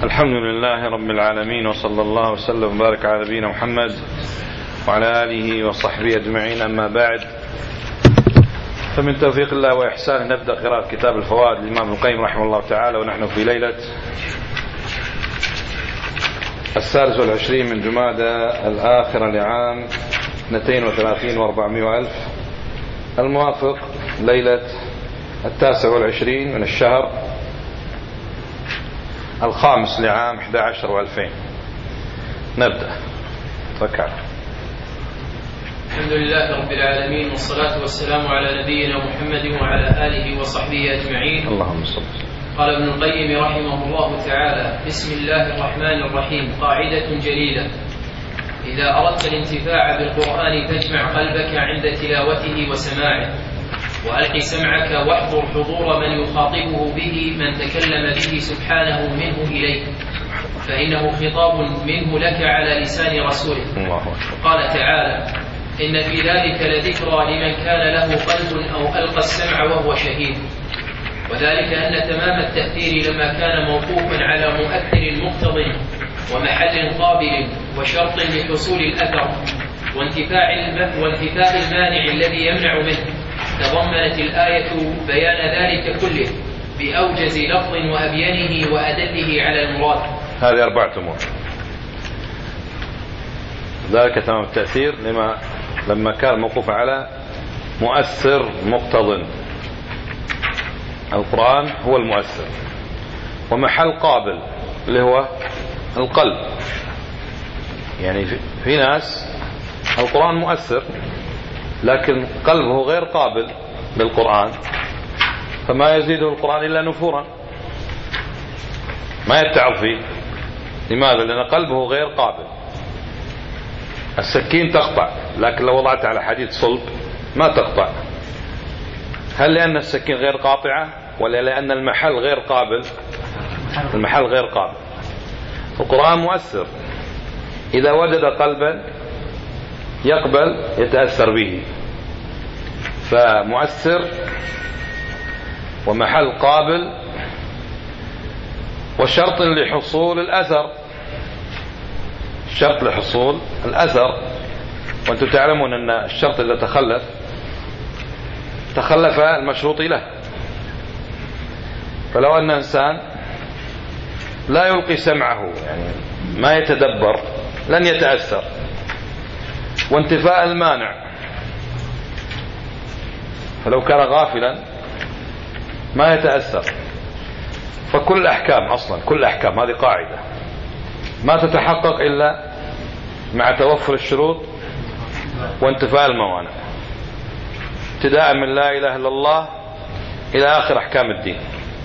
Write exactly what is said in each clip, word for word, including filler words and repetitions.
الحمد لله رب العالمين، وصلى الله وسلم وبارك على نبينا محمد وعلى آله وصحبه أجمعين. أما بعد، فمن توفيق الله وإحسانه نبدأ قراءة كتاب الفوائد للإمام ابن القيم رحمه الله تعالى، ونحن في ليلة السادس والعشرين من جمادى الآخرة لعام اثنتين وثلاثين وأربعمائة وألف، الموافق ليلة التاسع والعشرين من الشهر الخامس لعام أحد عشر وألفين. نبدأ. تفكر. الحمد لله رب العالمين، والصلاة والسلام على نبينا محمد وعلى آله وصحبه أجمعين. اللهم صل. قال ابن القيم رحمه الله تعالى: بسم الله الرحمن الرحيم. قاعدة جليلة: إذا أردت الانتفاع بالقرآن فاجمع قلبك عند تلاوته وسماعه، وألق سمعك واحضر حضور من يخاطبه به من تكلم به سبحانه منه إليك، فإنه خطاب منه لك على لسان رسوله. قال تعالى: إن في ذلك لذكرى لمن كان له قلب أو ألقى السمع وهو شهيد. وذلك أن تمام التأثير لما كان موقوفا على مؤثر مقتض ومحل قابل وشرط لحصول الأثر وانتفاع وانتفاء المانع الذي يمنع منه، تضمنت الآية بيان ذلك كله بأوجز لفظ وأبينه وأدله على المراد. هذه أربعة أمور. ذلك تمام التأثير لما لما كان موقوف على مؤثر مقتض، القرآن هو المؤثر، ومحل قابل اللي هو القلب. يعني في ناس القرآن مؤثر لكن قلبه غير قابل للقرآن، فما يزيده القرآن إلا نفورا، ما يتعظ فيه. لماذا؟ لأن قلبه غير قابل. السكين تقطع، لكن لو وضعتها على حديد صلب ما تقطع. هل لأن السكين غير قاطعة ولا لأن المحل غير قابل؟ المحل غير قابل. القرآن مؤثر، إذا وجد قلبا يقبل يتأثر به، فمؤثر ومحل قابل وشرط لحصول الأثر. شرط لحصول الأثر، وأنتم تعلمون أن الشرط إذا تخلف تخلف المشروط له. فلو أن إنسان لا يلقي سمعه، يعني ما يتدبر، لن يتأثر. وانتفاء المانع، فلو كان غافلا ما يتأثر. فكل أحكام أصلا كل أحكام هذه قاعدة ما تتحقق إلا مع توفر الشروط وانتفاء الموانع، ابتداء من لا إله إلا الله إلى آخر أحكام الدين.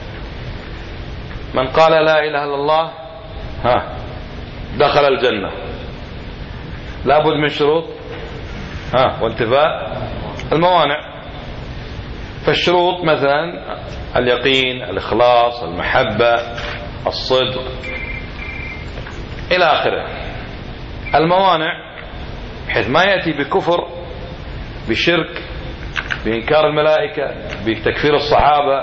من قال لا إله إلا الله ها دخل الجنة، لابد من شروط ها وانتفاء الموانع. فالشروط مثلا اليقين، الإخلاص، المحبة، الصدق إلى آخره. الموانع بحيث ما يأتي بكفر، بشرك، بإنكار الملائكة، بتكفير الصحابة،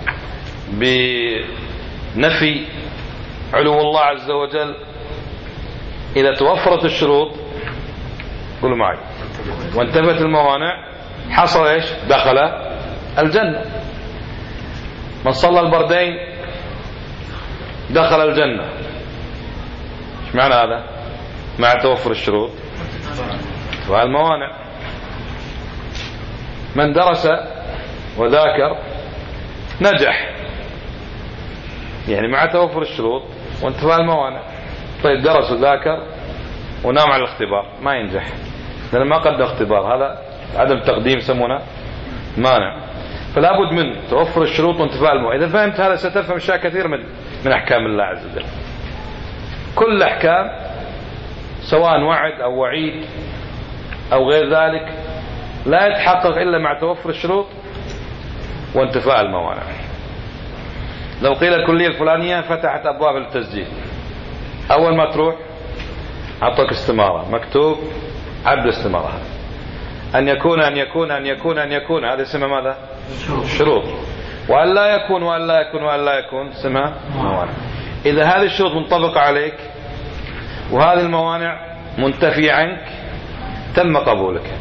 بنفي علو الله عز وجل. إذا توفرت الشروط، قولوا معي، وانتفت الموانع، حصل إيش؟ دخل الجنة. من صلى البردين دخل الجنة. ايش معنى هذا؟ مع توفر الشروط والموانع. من درس وذاكر نجح، يعني مع توفر الشروط وانتفاء الموانع. طيب درس وذاكر ونام على الاختبار ما ينجح، لأن ما قدم اختبار، هذا عدم تقديم يسمونه مانع. فلا بد من توفر الشروط وانتفاء الموانع. إذا فهمت هذا ستفهم أشياء كثير من من أحكام الله عز وجل. كل أحكام سواء وعد أو وعيد أو غير ذلك لا يتحقق إلا مع توفر الشروط وانتفاء الموانع. لو قيل الكلية الفلانية فتحت أبواب التسجيل، أول ما تروح أعطوك استمارة مكتوب عبد استمارة، أن يكون أن يكون أن يكون أن يكون، هذا اسمه ماذا؟ شروط. وأن لا يكون وأن لا يكون وأن لا يكون اسمها موانع. إذا هذه الشروط منطبقة عليك وهذه الموانع منتفية عنك تم قبولك.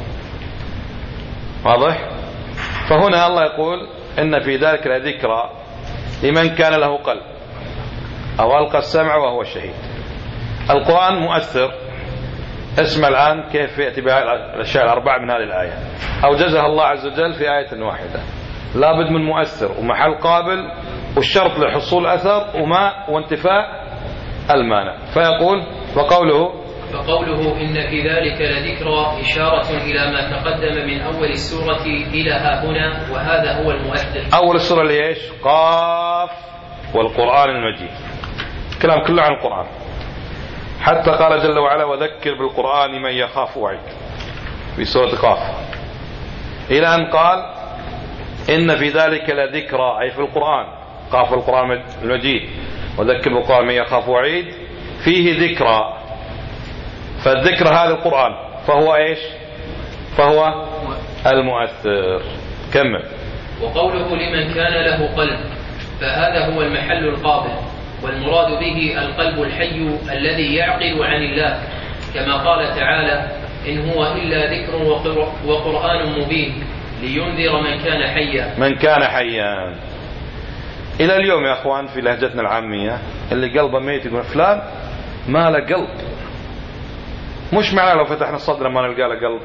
واضح؟ فهنا الله يقول إن في ذلك لذكرى لمن كان له قلب أو ألقى السمع وهو شهيد. القرآن مؤثر. اسمع الآن كيف يأتي بالأشياء الأربعة من هذه الآية. أوجزها الله عز وجل في آية واحدة. لابد من مؤثر ومحل قابل والشرط لحصول أثر وما وانتفاء المانع. فيقول وقوله فقوله إن في ذلك لذكرى إشارة إلى ما تقدم من أول السورة إلى ها هنا، وهذا هو المؤثر. أول السورة اللي إيش؟ قاف والقرآن المجيد. كلام كله عن القرآن، حتى قال جل وعلا وذكر بالقرآن من يخاف وعيد في سورة قاف، إلى أن قال إن في ذلك لذكرى أي في القرآن. قاف القرآن المجيد وذكر بالقرآن من يخاف وعيد فيه ذكرى. فالذكر هذا القرآن فهو إيش؟ فهو المؤثر. كمل. وقوله لمن كان له قلب فهذا هو المحل القابل، والمراد به القلب الحي الذي يعقل عن الله، كما قال تعالى إن هو إلا ذكر وقرآن مبين لينذر من كان حيا. من كان حيا. إلى اليوم يا أخوان في لهجتنا العامية اللي قلبه ميت يقول فلان ما له قلب. مش معناه لو فتحنا الصدر ما نلقى له قلب،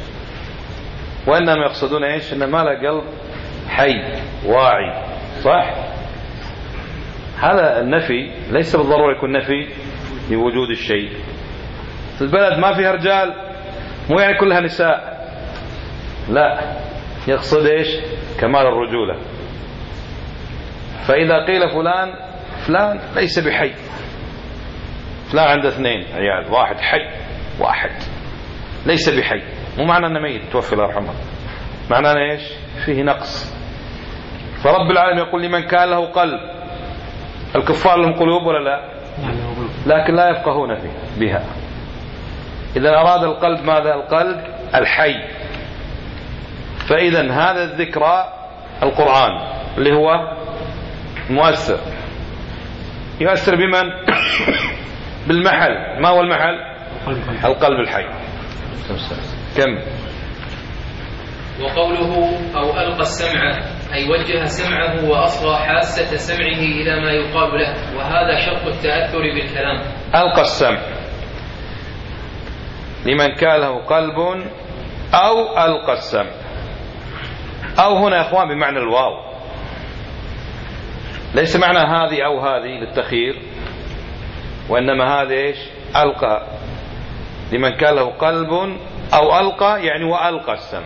وإنما يقصدون إيش؟ إن ما له قلب حي واعي. صح؟ هذا النفي ليس بالضرورة يكون نفي لوجود الشيء. في البلد ما فيها رجال مو يعني كلها نساء، لا، يقصد إيش؟ كمال الرجولة. فإذا قيل فلان فلان ليس بحي، فلان عنده اثنين عيال، واحد حي واحد ليس بحي، مو معنى أنه ميت توفي الله يرحمه، معنى أنه إيش؟ فيه نقص. فرب العالمين يقول لمن كان له قلب. الكفار لهم قلوب ولا لا؟ لكن لا يفقهون فيه بها. إذا أراد القلب ماذا؟ القلب الحي. فإذا هذا الذكرى القرآن اللي هو مؤثر. يؤثر بمن؟ بالمحل. ما هو المحل؟ القلب الحي. كم. وقوله أو ألقى السمع أي وجه سمعه وأصغى حاسة سمعه إلى ما يقال له، وهذا شرط التأثر بالكلام. ألقى السمع لمن كان له قلب أو ألقى السمع. أو هنا يا أخوان بمعنى الواو، ليس معنى هذه أو هذه للتخيير، وإنما هذا إيش؟ ألقى لمن كان له قلب أو ألقى يعني وألقى السمع.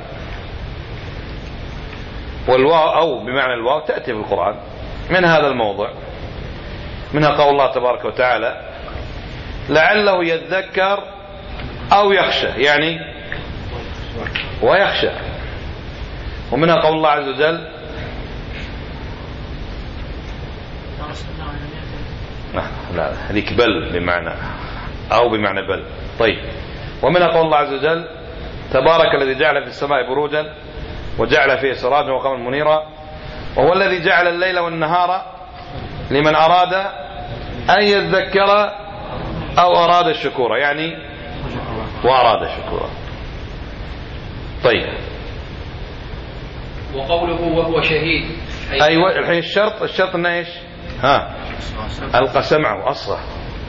والواو أو بمعنى الواو تأتي في القرآن من هذا الموضع، منها قول الله تبارك وتعالى لعله يذكر أو يخشى يعني ويخشى، ومنها قول الله عز وجل لا هذيك بل بمعنى أو بمعنى بل. طيب. ومنها قول الله عز وجل تبارك الذي جعل في السماء بروجا وجعل فيه سراجا وقمرا منيرا وهو الذي جعل الليل والنهار لمن أراد أن يذكر أو أراد الشكور يعني وأراد الشكور. طيب. وقوله وهو شهيد أي أيوة الحين الشرط الشرط إنه إيش؟ ها ألقى سمعه أصغى.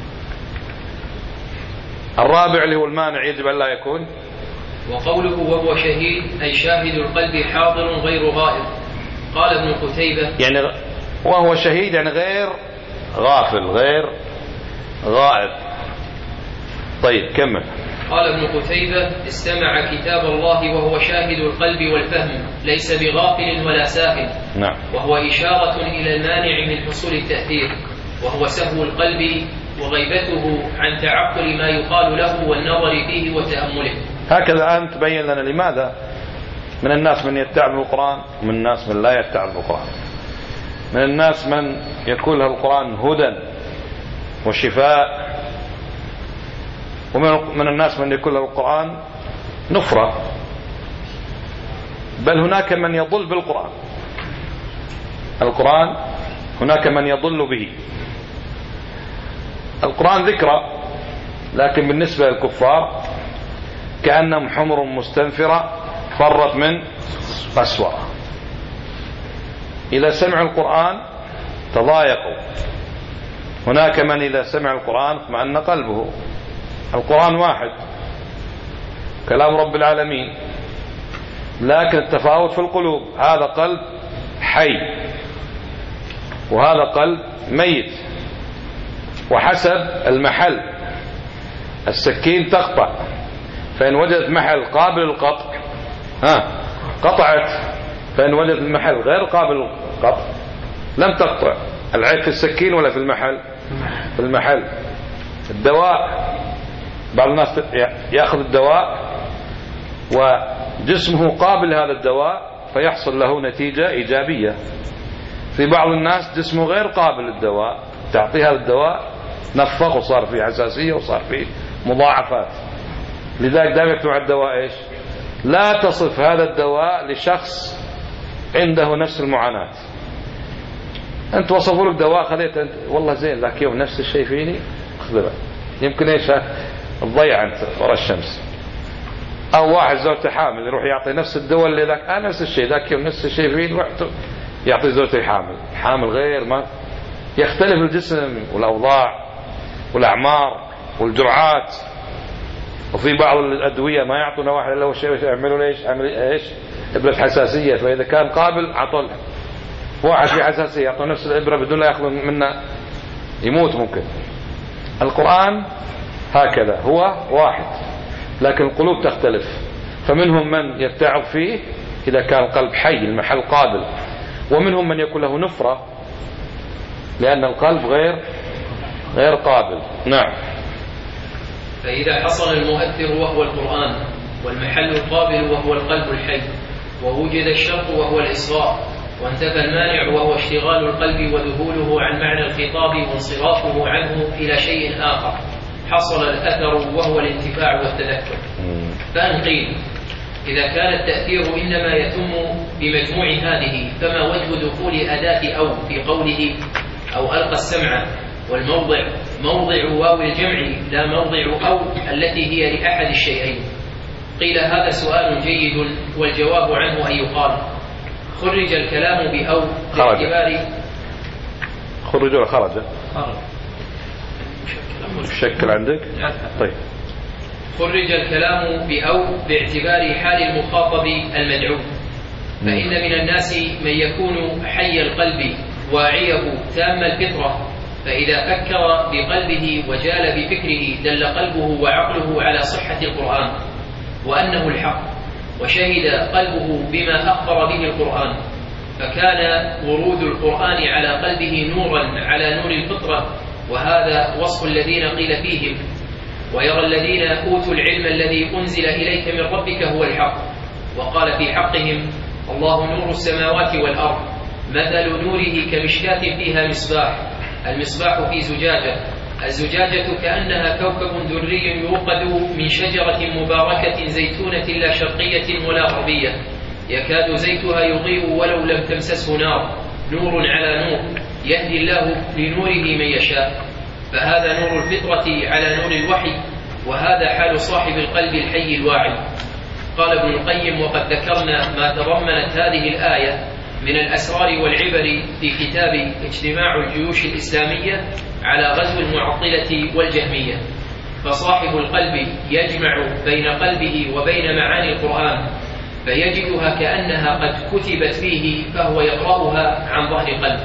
الرابع اللي هو المانع يجب أن لا يكون. وقوله وهو شهيد أي شاهد القلب حاضر غير غائب. قال ابن قتيبة يعني وهو شهيد يعني غير غافل غير غائب. طيب كمل. قال ابن قتيبة استمع كتاب الله وهو شاهد القلب والفهم ليس بغافل ولا ساهل. نعم. وهو إشارة إلى المانع من حصول التأثير وهو سهو القلب وغيبته عن تعقل ما يقال له والنظر فيه وتأمله. هكذا أن تبين لنا لماذا من الناس من يتعب بالقرآن ومن الناس من لا يتعب بالقرآن. من الناس من يكون له القرآن هدى وشفاء، ومن الناس من يكون له القرآن نفرة، بل هناك من يضل بالقرآن. القرآن هناك من يضل به القرآن ذكرى، لكن بالنسبة للكفار كأنهم حمر مستنفرة فرت من قسورة. إذا سمعوا القرآن تضايقوا. هناك من إذا سمع القرآن اطمأن قلبه. القرآن واحد كلام رب العالمين، لكن التفاوت في القلوب، هذا قلب حي وهذا قلب ميت، وحسب المحل. السكين تقطع، فإن وجدت محل قابل للقطع ها قطعت، فإن وجدت المحل غير قابل للقطع لم تقطع. العيب في السكين ولا في المحل؟ في المحل. الدواء، بعض الناس يأخذ الدواء وجسمه قابل هذا الدواء فيحصل له نتيجة إيجابية. في بعض الناس جسمه غير قابل للدواء، تعطيه هذا الدواء نفخ وصار فيه حساسية وصار فيه مضاعفات. لذلك دائما يكتب على الدواء ايش؟ لا تصف هذا الدواء لشخص عنده نفس المعاناة. انت وصفوا لك دواء خذيت انت والله زين، ذاك يوم نفس الشيء فيني اخذه، يمكن ايش تضيع انت ورا الشمس. او واحد زوجته حامل يروح يعطي نفس الدواء اللي ذاك آه نفس الشيء، ذاك يوم نفس الشيء فيني رحت يعطي زوجته حامل. حامل غير ما يختلف الجسم والاوضاع والاعمار والجرعات. وفي بعض الادويه ما يعطونا واحد الا هو شيء يعملوا ايش؟ عمليه ايش؟ ابره حساسيه، فاذا كان قابل عطوا له. واحد في حساسيه يعطوا نفس الابره بدون لا ياخذ منا يموت ممكن. القرآن هكذا هو واحد، لكن القلوب تختلف. فمنهم من يتعظ فيه إذا كان القلب حي المحل قابل، ومنهم من يكون له نفرة لأن القلب غير غير قابل. نعم. فإذا حصل المؤثر وهو القرآن والمحل القابل وهو القلب الحي، ووجد الشرط وهو الإصغاء، وانتفى المانع وهو اشتغال القلب وذهوله عن معنى الخطاب وانصرافه عنه إلى شيء آخر، حصل الأثر وهو الانتفاع والتذكر. فإن قيل إذا كان التأثير إنما يتم بمجموع هذه، فما وجه دخول أداة أو في قوله أو ألقى السمع، والموضع موضع واو الجمع لا موضع أو التي هي لأحد الشيئين؟ قيل هذا سؤال جيد، والجواب عنه أن يقال خرج الكلام بأو باعتبار خرج ولا خرج؟ خرج الشكل عندك؟ طيب. خرج الكلام بأو باعتبار حال المخاطب المدعو، فإن من الناس من يكون حي القلب واعيه تام الفطرة، فإذا فكر بقلبه وجال بفكره دل قلبه وعقله على صحة القرآن وأنه الحق، وشهد قلبه بما أخبر به القرآن، فكان ورود القرآن على قلبه نورا على نور الفطرة، وهذا وصف الذين قيل فيهم ويرى الذين أوتوا العلم الذي أنزل إليك من ربك هو الحق، وقال في حقهم الله نور السماوات والأرض مثل نوره كمشكاة فيها مصباح، المصباح في زجاجة، الزجاجة كأنها كوكب دري يوقد من شجرة مباركة زيتونة لا شرقية ولا غربية، يكاد زيتها يضيء ولو لم تمسسه نار، نور على نور، يهدي الله لنوره من يشاء. فهذا نور الفطرة على نور الوحي، وهذا حال صاحب القلب الحي الواعي. قال ابن القيم وقد ذكرنا ما تضمنت هذه الآية من الأسرار والعبر في كتاب اجتماع الجيوش الإسلامية على غزو المعطلة والجهمية. فصاحب القلب يجمع بين قلبه وبين معاني القرآن فيجدها كأنها قد كتبت فيه، فهو يقرأها عن ظهر قلب.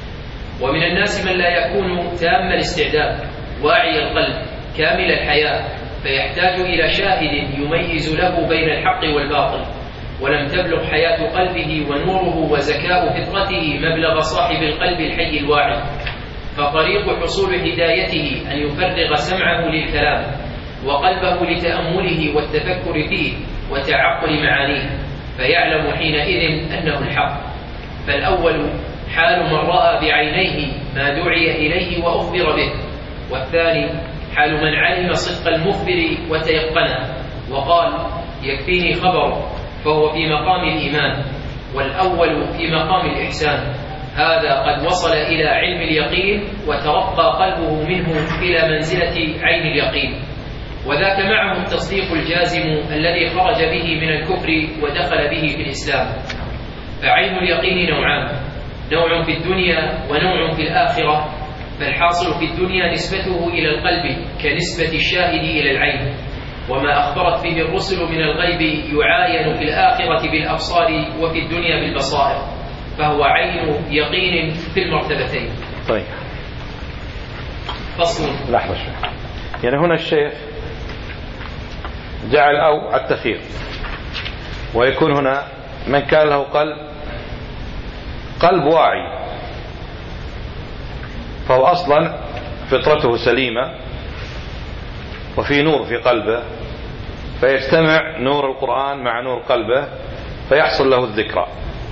ومن الناس من لا يكون تام الاستعداد واعي القلب كامل الحياة، فيحتاج إلى شاهد يميز له بين الحق والباطل، ولم تبلغ حياة قلبه ونوره وزكاء فطرته مبلغ صاحب القلب الحي الواعي. فطريق حصول هدايته أن يفرغ سمعه للكلام وقلبه لتأمله والتفكر فيه وتعقل معانيه، فيعلم حينئذ أنه الحق. فالأول حال من رأى بعينيه ما دعي إليه وأخبر به، والثاني حال من علم صدق المخبر وتيقنه وقال يكفيني خبر، فهو في مقام الإيمان، والأول في مقام الإحسان. هذا قد وصل إلى علم اليقين وترقى قلبه منه إلى منزلة عين اليقين، وذاك معه التصديق الجازم الذي خرج به من الكفر ودخل به في الإسلام. فعين اليقين نوعان، نوع في الدنيا ونوع في الآخرة. فالحاصل في الدنيا نسبته إلى القلب كنسبة الشاهد إلى العين، وما أخبرت به الرسل من الغيب يعاين في الآخرة بالأبصار وفي الدنيا بالبصائر، فهو عين يقين في المرتبتين. طيب فصل. لحظة شوي، يعني هنا الشيخ جعل أو التخير، ويكون هنا من كان له قلب قلب واعي فهو أصلا فطرته سليمة وفي نور في قلبه، فيجتمع نور القرآن مع نور قلبه فيحصل له الذكرى.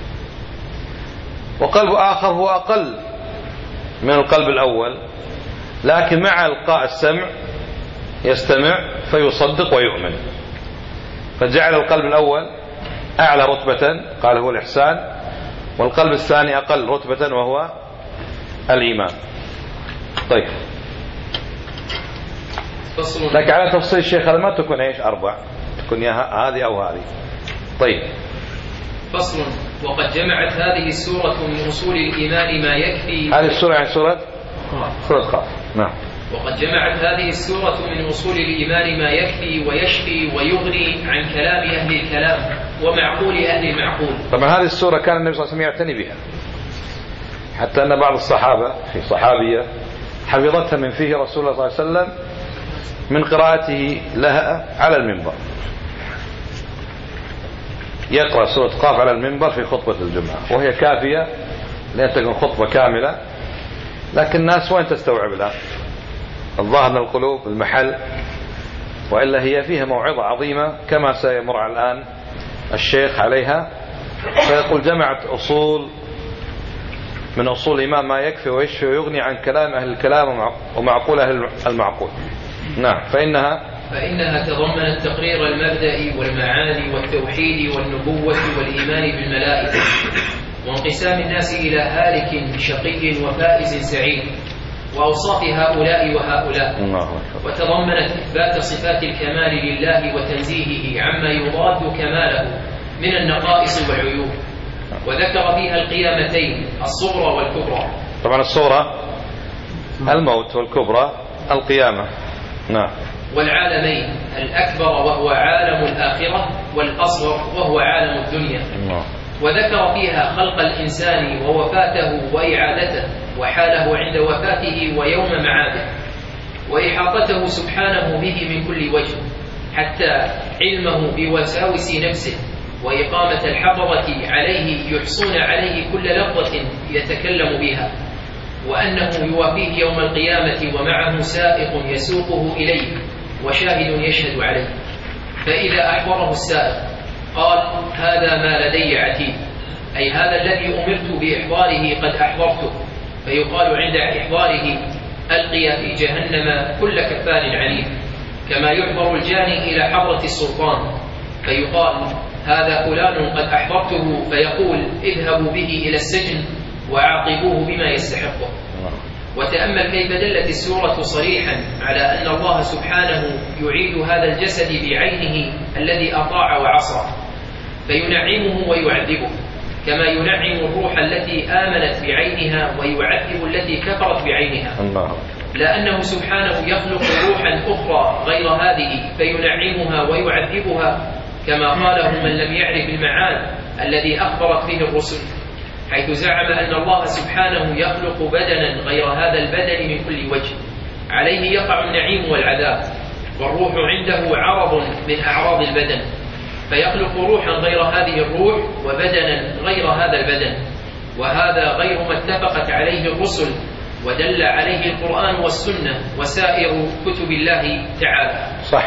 وقلب آخر هو أقل من القلب الأول، لكن مع إلقاء السمع يستمع فيصدق ويؤمن، فجعل القلب الأول أعلى رتبة قال هو الإحسان، والقلب الثاني أقل رتبة وهو الإيمان. طيب لكن على تفصيل الشيخ هذا ما تكون ايش أربع، تكون يا هذه أو هذه. طيب فصل. وقد جمعت هذه السورة من أصول الإيمان ما يكفي. هذه السورة يعني سورة سورة قاف. نعم. وقد جمعت هذه السورة من أصول الإيمان ما يكفي ويشفي ويغني عن كلام أهل الكلام ومعقول أهل المعقول. طبعا هذه السورة كان النبي صلى الله عليه وسلم يعتني بها، حتى أن بعض الصحابة في صحابية حفظتها من فيه رسول الله صلى الله عليه وسلم من قراءته لها على المنبر، يقرأ سورة قاف على المنبر في خطبة الجمعة، وهي كافية لأن تكون خطبة كاملة، لكن الناس وين تستوعب لها؟ الظاهر من القلوب المحل، وإلا هي فيها موعظة عظيمة كما سيمر الآن الشيخ عليها، فيقول جمعت أصول من أصول الإيمان ما يكفي ويشفي ويغني عن كلام أهل الكلام ومعقول أهل المعقول. نعم. فإنها فإنها تضمنت تقرير المبدأ والمعاني والتوحيد والنبوة والإيمان بالملائكة، وانقسام الناس إلى هالك شقي وفائز سعيد، وأوصاف هؤلاء وهؤلاء. وتضمنت إثبات صفات الكمال لله وتنزيهه عما يضاد كماله من النقائص والعيوب، وذكر فيها القيامتين الصغرى والكبرى. طبعا الصغرى الموت والكبرى القيامة. نعم. والعالمين الأكبر وهو عالم الآخرة، والأصغر وهو عالم الدنيا. نعم. وذكر فيها خلق الإنسان ووفاته وإعادته وحاله عند وفاته ويوم معاده، وإحاطته سبحانه به من كل وجه، حتى علمه بوساوس نفسه وإقامة الحفظة عليه يحصون عليه كل لفظة يتكلم بها، وأنه يوافيه يوم القيامة ومعه سائق يسوقه إليه وشاهد يشهد عليه. فإذا أحضره السائق قال هذا ما لدي عتيد، أي هذا الذي أمرت بإحضاره قد أحضرته، فيقال عند إحضاره ألقي في جهنم كل كفار عنيد، كما يحضر الجاني إلى حضرة السلطان فيقال هذا فلان قد أحضرته، فيقول اذهبوا به إلى السجن وعاقبوه بما يستحقه. وتأمل كيف دلت السورة صريحا على أن الله سبحانه يعيد هذا الجسد بعينه الذي أطاع وعصى، فينعمه ويعذبه، كما ينعم الروح التي آمنت بعينها ويعذب التي كفرت بعينها. الله. لأنه سبحانه يخلق روحا أخرى غير هذه فينعمها ويعذبها، كما قاله من لم يعرف المعاد الذي أخبرت به الرسل، حيث زعم أن الله سبحانه يخلق بدنا غير هذا البدن من كل وجه عليه يقع النعيم والعذاب، والروح عنده عرض من أعراض البدن، فيخلق روحا غير هذه الروح وبدنا غير هذا البدن، وهذا غير ما اتفقت عليه الرسل ودل عليه القرآن والسنة وسائر كتب الله تعالى. صح.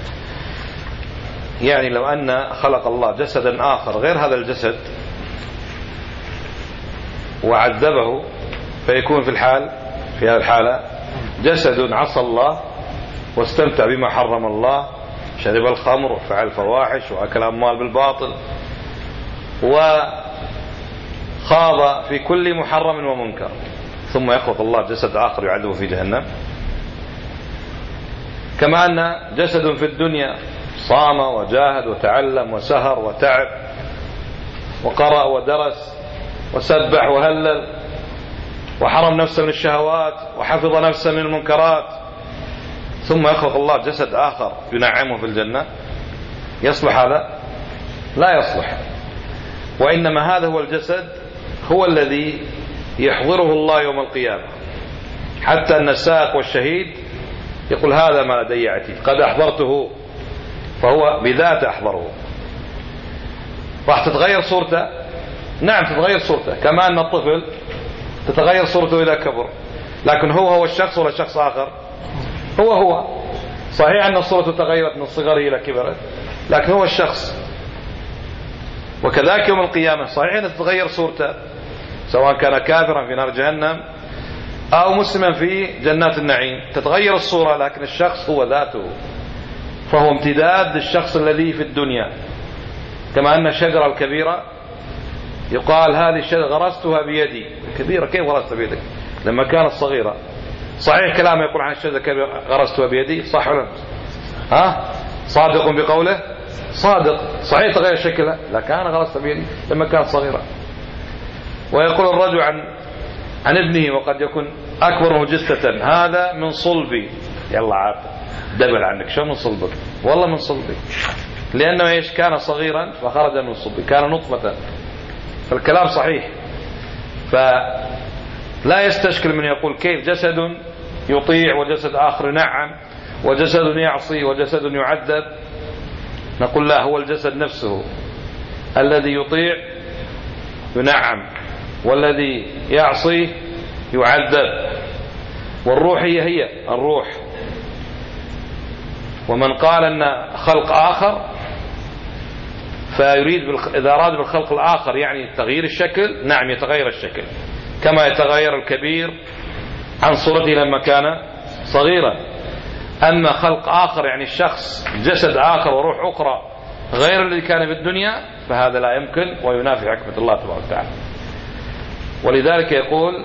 يعني لو أن خلق الله جسدا آخر غير هذا الجسد وعذبه، فيكون في الحال في هذه الحالة جسد عصى الله واستمتع بما حرم الله، شرب الخمر وفعل الفواحش وأكل أموال بالباطل خاض في كل محرم ومنكر ثم يخلق الله جسد آخر يعذبه في جهنم. كما أن جسد في الدنيا صام وجاهد وتعلم وسهر وتعب وقرأ ودرس وسبح وهلل وحرم نفسه من الشهوات وحفظ نفسه من المنكرات، ثم يخلق الله جسد آخر ينعمه في الجنة، يصلح هذا؟ لا يصلح. وإنما هذا هو الجسد هو الذي يحضره الله يوم القيامة، حتى أن السائق والشهيد يقول هذا ما لدي عتيد قد أحضرته، فهو بذاته أحضره. راح تتغير صورته، نعم تتغير صورته، كما أن الطفل تتغير صورته إذا كبر، لكن هو هو الشخص ولا شخص آخر؟ هو هو. صحيح أن صورته تغيرت من صغره إلى كبره، لكن هو الشخص. وكذلك يوم القيامة صحيح أن تتغير صورته، سواء كان كافرا في نار جهنم أو مسلما في جنات النعيم، تتغير الصورة، لكن الشخص هو ذاته، فهو امتداد للشخص الذي في الدنيا. كما أن الشجرة الكبيرة يقال هذه الشجرة غرستها بيدي، كبيرة كيف غرستها بيدك لما كانت صغيرة؟ صحيح كلام يقول عن الشجرة الكبيرة غرستها بيدي، صح ولا ها؟ صادق بقوله صادق، صحيح تغير شكلها، لكن أنا غرستها بيدي لما كانت صغيرة. ويقول الرجل عن عن ابنه وقد يكون أكبره جثة هذا من صلبي، يلا عاد دبل عنك، شو من صلبك؟ والله من صلبي، لأنه إيش؟ كان صغيرا فخرج من صلبي، كان نطفة. فالكلام صحيح. فلا يستشكل من يقول كيف جسد يطيع وجسد آخر ينعم وجسد يعصي وجسد يعذب. نقول لا، هو الجسد نفسه الذي يطيع ينعم والذي يعصي يعذب، والروح هي هي الروح. ومن قال أن خلق آخر فيريد إذا أراد بالخلق الآخر يعني تغيير الشكل، نعم يتغير الشكل كما يتغير الكبير عن صورته لما كان صغيرا. أما خلق آخر يعني الشخص جسد آخر وروح أخرى غير الذي كان في الدنيا، فهذا لا يمكن وينافي حكمة الله تبارك وتعالى. ولذلك يقول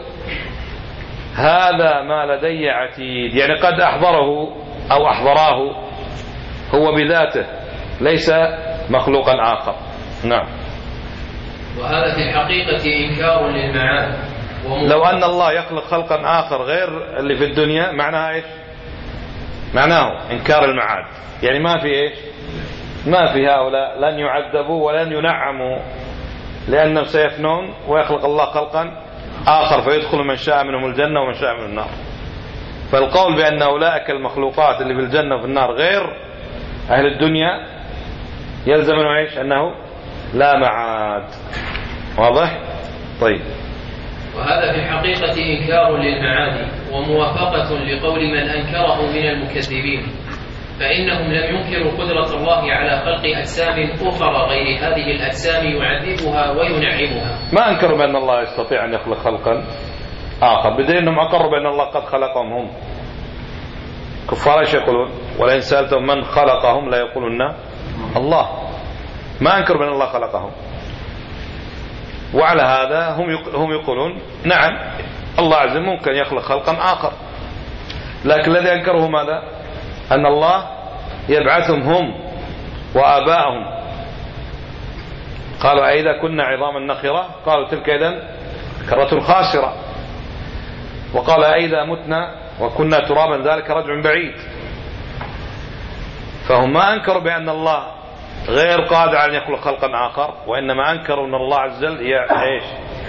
هذا ما لدي عتيد، يعني قد أحضره أو أحضراه هو بذاته ليس مخلوقا آخر. نعم. وهذا في الحقيقة إنكار للمعاد. لو أن الله يخلق خلقا آخر غير اللي في الدنيا معناها إيش؟ معناه إنكار المعاد، يعني ما في إيش؟ ما في هؤلاء لن يعذبوا ولن ينعموا، لأنهم سيفنون ويخلق الله خلقا آخر فيدخل من شاء منهم الجنة ومن شاء من النار. فالقول بأن أولئك المخلوقات اللي في الجنة وفي النار غير أهل الدنيا يلزم منه إيش؟ أنه لا معاد. واضح؟ طيب. وهذا في الحقيقة إنكار للمعاد وموافقة لقول من أنكره من المكذبين، فإنهم لم ينكروا قدرة الله على خلق أجسام أخرى غير هذه الأجسام يعذبها وينعمها. ما أنكروا بأن الله يستطيع أن يخلق خلقا آخر، بدليل أنهم أقروا بأن الله قد خلقهم هم. كفار ايش يقولون؟ ولئن سألتهم من خلقهم لا يقولون الله. ما أنكروا بأن الله خلقهم، وعلى هذا هم هم يقولون نعم الله عز وجل ممكن يخلق خلقا آخر، لكن الذي أنكره ماذا؟ أن الله يبعثهم هم وآباءهم. قالوا أئذا كنا عظاما نخرة؟ قالوا تلك إذن كرة خاسرة. وقال أئذا متنا وكنا ترابا ذلك رجع بعيد. فهم ما أنكروا بأن الله غير قادر على أن يخلق خلقا آخر، وإنما أنكروا أن الله عز وجل إيش؟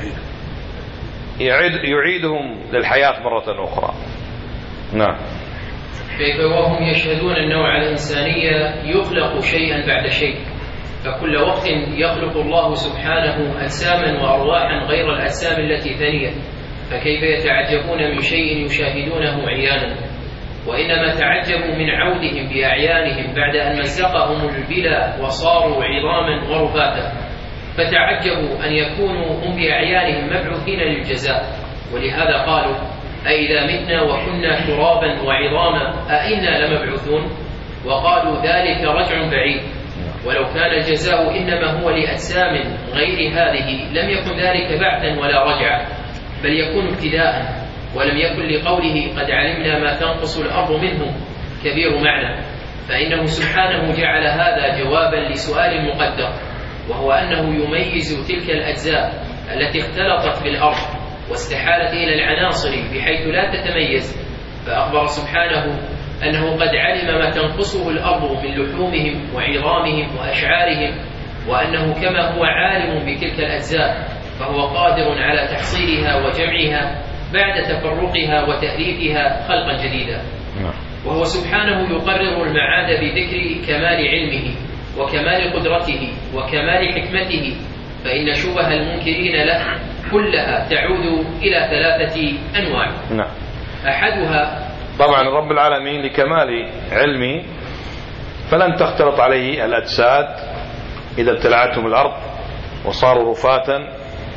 يعيد يعيدهم للحياة مرة أخرى. نعم. كيف وهم يشهدون النوع الإنسانية يخلق شيئا بعد شيء، فكل وقت يخلق الله سبحانه أجساما وأرواحا غير الأجسام التي ثنيت، فكيف يتعجبون من شيء يشاهدونه عيانا؟ وإنما تعجبوا من عودهم بأعيانهم بعد أن مزقهم البلا وصاروا عظاما ورفاتا، فتعجبوا أن يكونوا هم بأعيانهم مبعوثين للجزاء. ولهذا قالوا أئذا متنا وكنا ترابا وعظاما أئنا لمبعوثون؟ وقالوا ذلك رجع بعيد. ولو كان الجزاء إنما هو لأجسام غير هذه لم يكن ذلك بعثا ولا رجعا، بل يكون ابتداء، ولم يكن لقوله قد علمنا ما تنقص الأرض منهم كبير معنى، فإنه سبحانه جعل هذا جوابا لسؤال مقدر، وهو أنه يميز تلك الأجزاء التي اختلطت بالأرض واستحالت إلى العناصر بحيث لا تتميز، فأخبر سبحانه أنه قد علم ما تنقصه الأرض من لحومهم وعظامهم وأشعارهم، وأنه كما هو عالم بتلك الأجزاء فهو قادر على تحصيلها وجمعها بعد تفرقها وتأليفها خلقا جديدا. وهو سبحانه يقرر المعاد بذكر كمال علمه وكمال قدرته وكمال حكمته، فإن شبه المنكرين له كلها تعود إلى ثلاثة أنواع. نعم. أحدها طبعا رب العالمين لكمال علمه فلن تختلط عليه الأجساد إذا ابتلعتهم الأرض وصاروا رفاتا،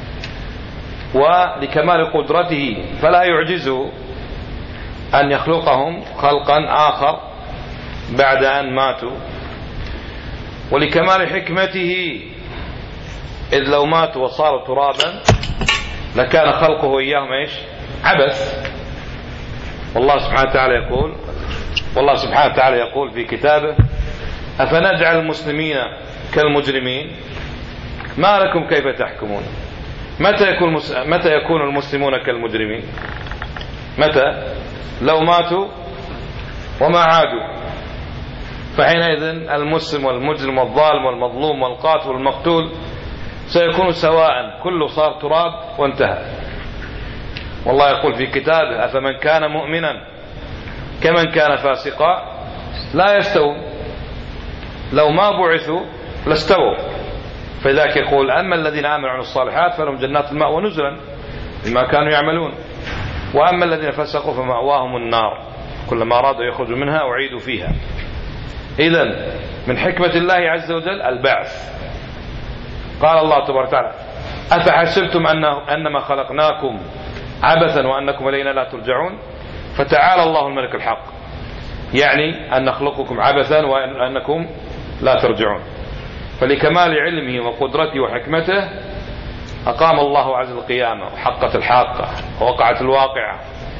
ولكمال قدرته فلا يعجزه أن يخلقهم خلقا آخر بعد أن ماتوا، ولكمال حكمته إذ لو ماتوا وصاروا ترابا لكان خلقه إياهم إيش؟ عبث. والله سبحانه وتعالى يقول والله سبحانه وتعالى يقول في كتابه: أفنجعل المسلمين كالمجرمين ما لكم كيف تحكمون. متى يكون متى يكون المسلمون كالمجرمين؟ متى؟ لو ماتوا وما عادوا، فحينئذ المسلم والمجرم والظالم والمظلوم والقاتل والمقتول سيكون سواء، كله صار تراب وانتهى. والله يقول في كتابه: أفمن كان مؤمنا كمن كان فاسقا لا يستوون، لو ما بعثوا لاستووا. فذاك يقول: أما الذين آمنوا وعملوا الصالحات فلهم جنات الماء ونزلا بما كانوا يعملون، وأما الذين فسقوا فمأواهم النار كلما أرادوا يخرجوا منها أعيدوا فيها. إذن من حكمة الله عز وجل البعث. قال الله تبارك وتعالى: أفحسبتم أنما خلقناكم عبثا وأنكم إلينا لا ترجعون. فتعالى الله الملك الحق، يعني أن نخلقكم عبثا وأنكم لا ترجعون. فلكمال علمه وقدرته وحكمته أقام الله عز القيامة وحقت الحاقة ووقعت الواقعة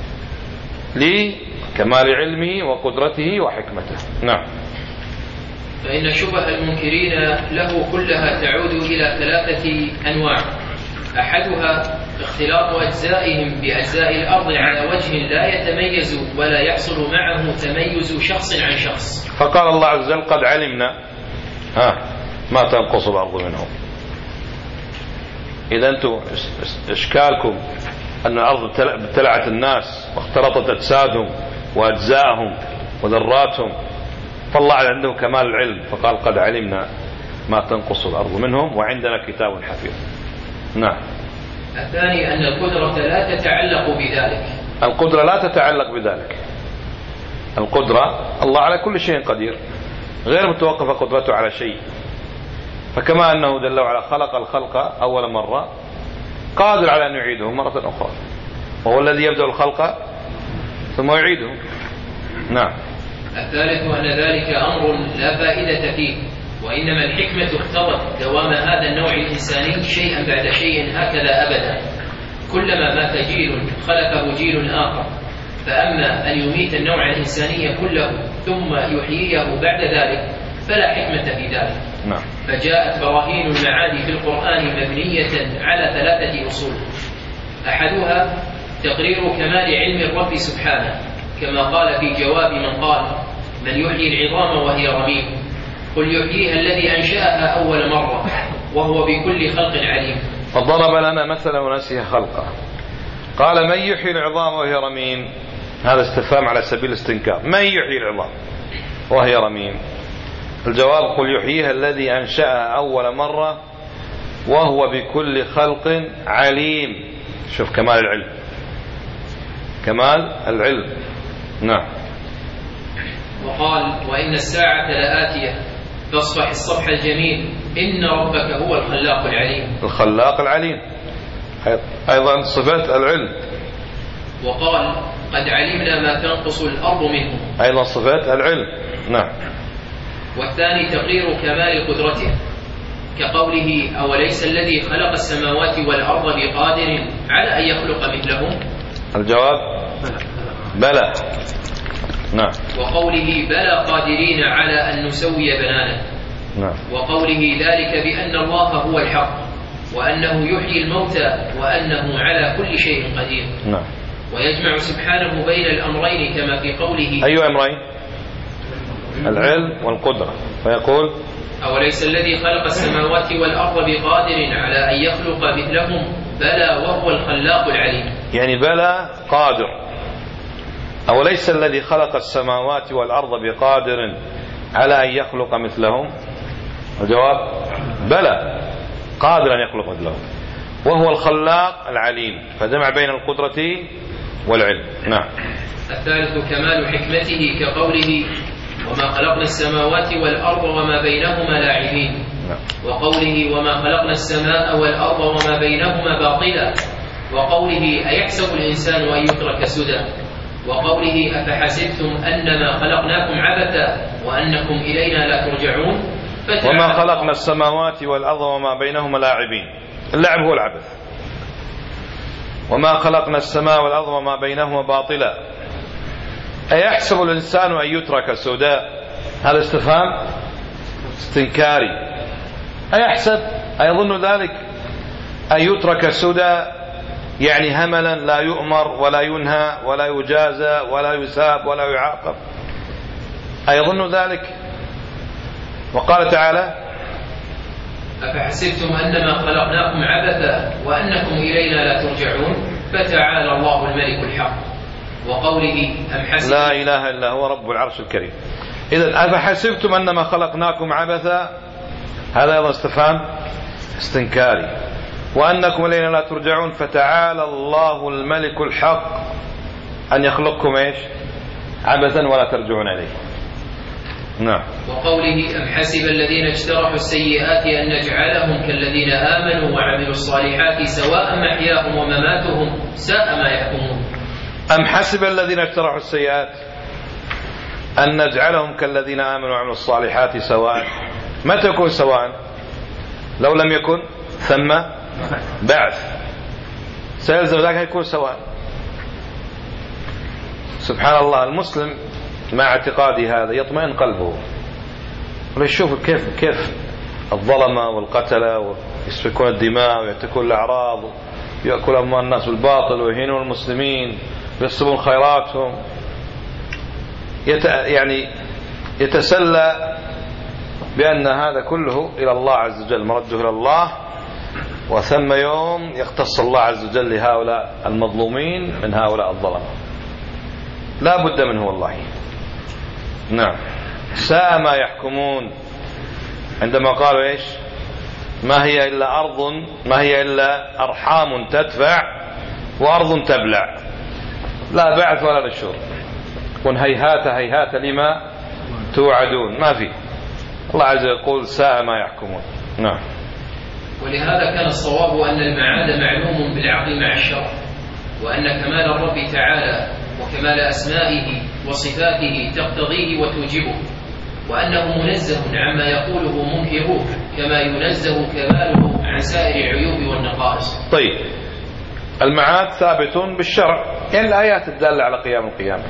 لكمال علمه وقدرته وحكمته. نعم. فإن شبه المنكرين له كلها تعود إلى ثلاثة أنواع. أحدها اختلاط أجزائهم بأجزاء الأرض على وجه لا يتميز ولا يحصل معه تميز شخص عن شخص. فقال الله عز وجل: قد علمنا ها ما تنقص الأرض منهم. إذا أنتم إشكالكم أن الأرض ابتلعت الناس واختلطت أجسادهم وأجزائهم وذراتهم، فالله عنده كمال العلم فقال: قد علمنا ما تنقص الأرض منهم وعندنا كتاب حفيظ. نعم. الثاني أن القدرة لا تتعلق بذلك. القدرة لا تتعلق بذلك. القدرة الله على كل شيء قدير، غير متوقفة قدرته على شيء. فكما أنه جل وعلا خلق الخلق أول مرة قادر على أن يعيده مرة أخرى، وهو الذي يبدأ الخلق ثم يعيده. نعم. الثالث أن ذلك أمر لا فائدة فيه، وإنما الحكمة اقتضت دوام هذا النوع الإنساني شيئا بعد شيء هكذا أبدا، كلما مات جيل خلفه جيل آخر. فأما أن يميت النوع الإنساني كله ثم يحييه بعد ذلك فلا حكمة في ذلك. نعم. فجاءت براهين المعاد في القرآن مبنية على ثلاثة أصول. أحدها تقرير كمال علم الرب سبحانه، كما قال في جواب من قال: من يحيي العظام وهي رميم؟ قل يحييها الذي أنشأها أول مرة وهو بكل خلق عليم. فضرب لنا مثلا ونسي خلقه. قال: من يحيي العظام وهي رميم؟ هذا استفهام على سبيل الاستنكار. من يحيي العظام وهي رميم؟ الجواب: قل يحييها الذي أنشأها أول مرة وهو بكل خلق عليم. شوف كمال العلم، كمال العلم. نعم. وقال: وإن الساعة لآتية فاصفح الصفح الجميل إن ربك هو الخلاق العليم. الخلاق العليم أيضا صفة العلم. وقال: قد علمنا ما تنقص الأرض منه، أيضا صفة العلم. نعم. والثاني تقرير كمال قدرته، كقوله أوليس الذي خلق السماوات والأرض بقادر على أن يخلق مثلهم؟ الجواب بلى. نعم. وقوله بلى قادرين على أن نسوي بنانه. نعم. وقوله ذلك بأن الله هو الحق وأنه يحيي الموتى وأنه على كل شيء قدير. نعم. ويجمع سبحانه بين الأمرين كما في قوله أي أمرين؟ العلم والقدرة. فيقول أوليس الذي خلق السماوات والأرض بقادر على أن يخلق مثلهم بلى وهو الخلاق العليم. يعني بلى قادر. أوليس الذي خلق السماوات والأرض بقادر على أن يخلق مثلهم؟ الجواب بلى قادر أن يخلق مثلهم وهو الخلاق العليم، فجمع بين القدرة والعلم. نعم. الثالث كمال حكمته كقوله وما خلقنا السماوات والأرض وما بينهما لاعبين. نعم. وقوله وما خلقنا السماء والأرض وما بينهما باطلا. وقوله أيحسب الإنسان أن يترك سدى. وقوله أفحسبتم أنما خلقناكم عبثا وأنكم إلينا لا ترجعون. وما خلقنا السماوات والأرض وما بينهما لاعبين. اللعب هو العبث. وما خلقنا السماء والأرض وما بينهما باطلا. أيحسب الإنسان أن يترك سدى؟ هذا استفهام استنكاري. أيحسب أيظن ذلك أن يترك سدى، يعني هملا لا يؤمر ولا ينهى ولا يجازى ولا يثاب ولا يعاقب؟ أيظن ذلك؟ وقال تعالى أفحسبتم أنما خلقناكم عبثا وأنكم إلينا لا ترجعون فتعالى الله الملك الحق. وقوله أم حسب لا إله إلا هو رب العرش الكريم. إذن أفحسبتم أنما خلقناكم عبثا، هذا أيضا استفهام استنكاري. وأنكم إلينا لا ترجعون فتعالى الله الملك الحق أن يخلقكم إيش عبثا ولا ترجعون إليه. نعم. وقوله أم حسب الذين اجترحوا السيئات أن نجعلهم كالذين آمنوا وعملوا الصالحات سواء محياهم ومماتهم ساء ما يحكمون. أم حسب الذين اجترحوا السيئات أن نجعلهم كالذين آمنوا وعملوا الصالحات سواء. متى يكون سواء؟ لو لم يكن ثم بعث سيلزم ذلك أن يكون سواء. سبحان الله، المسلم مع اعتقادي هذا يطمئن قلبه ويشوف كيف كيف الظلمة والقتلة ويسفكون الدماء ويعتكون الأعراض ويأكل أموال الناس بالباطل ويهينون المسلمين ويسلبون خيراتهم، يت يعني يتسلى بأن هذا كله إلى الله عز وجل، مرده إلى الله، وثم يوم يختص الله عز وجل لهؤلاء المظلومين من هؤلاء الظلمة. لا بد منه والله. نعم. ساء ما يحكمون عندما قالوا إيش ما هي إلا أرض ما هي إلا أرحام تدفع وأرض تبلع، لا بعث ولا نشور، قل هيهات هيهات لما توعدون، ما في. الله عز وجل يقول ساء ما يحكمون. نعم. ولهذا كان الصواب أن المعاد معلوم بالعقل مع الشرع، وأن كمال الرب تعالى وكمال أسمائه وصفاته تقتضيه وتوجبه، وأنه منزه عما يقوله منكروه كما ينزه كماله عن سائر العيوب والنقائص. طيب، المعاد ثابت بالشرع، يعني الآيات الدالة على قيام القيامة.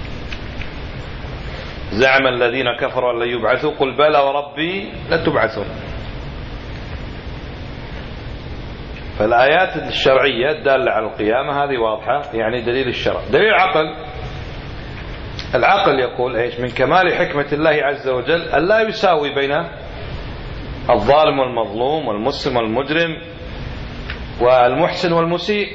زعم الذين كفروا أن لن يبعثوا قل بلى وربي لتبعثون. فالآيات الشرعية الدالة على القيامة هذه واضحة، يعني دليل الشرع. دليل العقل، العقل يقول ايش من كمال حكمة الله عز وجل أن لا يساوي بين الظالم والمظلوم والمسلم والمجرم والمحسن والمسيء.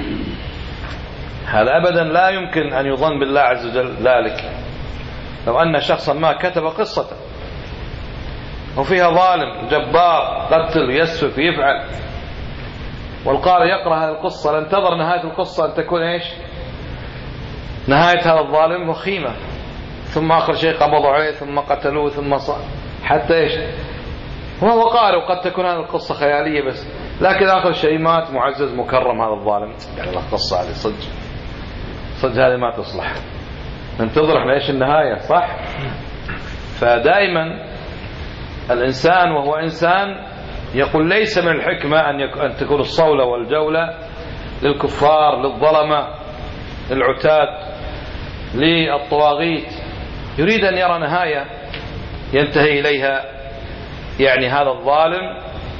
هذا أبدا لا يمكن أن يظن بالله عز وجل ذلك. لو أن شخصا ما كتب قصة وفيها ظالم جبار قتل يسفك يفعل، والقارئ يقرأ هذه القصة لانتظر نهاية القصة أن تكون إيش نهاية هذا الظالم وخيمة، ثم آخر شيء قبضوا عليه ثم قتلوه ثم صار حتى إيش وهو قارئ، وقد تكون هذه القصة خيالية بس، لكن آخر شيء مات معزز مكرم هذا الظالم. يعني القصة هذه صدق صدق هذه ما تصلح، ننتظر احنا ايش النهاية، صح؟ فدائما الإنسان وهو إنسان يقول ليس من الحكمة أن, أن تكون الصولة والجولة للكفار للظلمة للعتاد للطواغيت. يريد أن يرى نهاية ينتهي إليها يعني هذا الظالم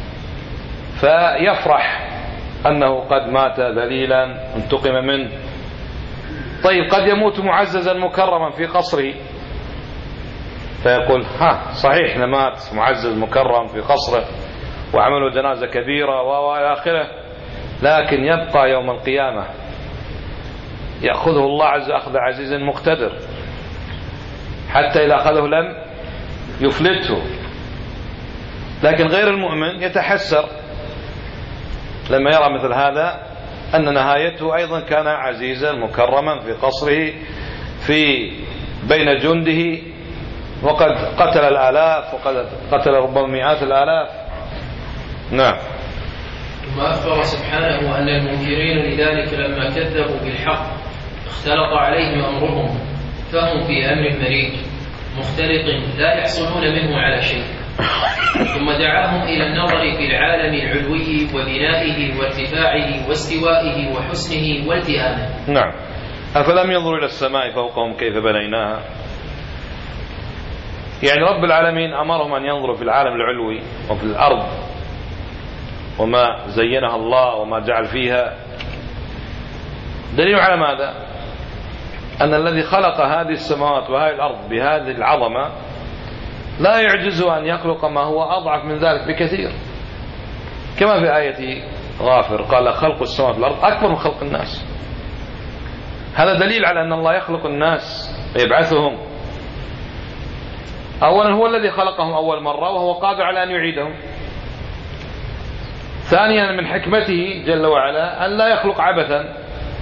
فيفرح أنه قد مات ذليلا انتقم منه. طيب قد يموت معززا مكرما في قصره فيقول ها صحيح مات معزز مكرم في قصره وعملوا جنازة كبيرة وإلى آخره، لكن يبقى يوم القيامة يأخذه الله عز أخذ عزيز مقتدر، حتى إذا أخذه لم يفلته. لكن غير المؤمن يتحسر لما يرى مثل هذا أن نهايته أيضا كان عزيزا مكرما في قصره في بين جنده، وقد قتل الآلاف وقد قتل ربما مئات الآلاف. نعم. ثم أخبر سبحانه أن المنكرين لذلك لما كذبوا بالحق اختلط عليهم أمرهم فهم في أمر مريج مختلط لا يحصلون منه على شيء. ثم دعاهم إلى النظر في العالم العلوي وبنائه وارتفاعه واستوائه وحسنه والتئامه. نعم. أفلم ينظروا إلى السماء فوقهم كيف بنيناها؟ يعني رب العالمين أمرهم أن ينظروا في العالم العلوي وفي الأرض وما زينها الله وما جعل فيها. دليل على ماذا؟ أن الذي خلق هذه السماوات وهذه الأرض بهذه العظمة لا يعجزه أن يخلق ما هو أضعف من ذلك بكثير، كما في آية غافر قال خلق السماوات والأرض أكبر من خلق الناس. هذا دليل على أن الله يخلق الناس ويبعثهم. أولا هو الذي خلقهم أول مرة وهو قادر على أن يعيدهم. ثانيا من حكمته جل وعلا أن لا يخلق عبثا.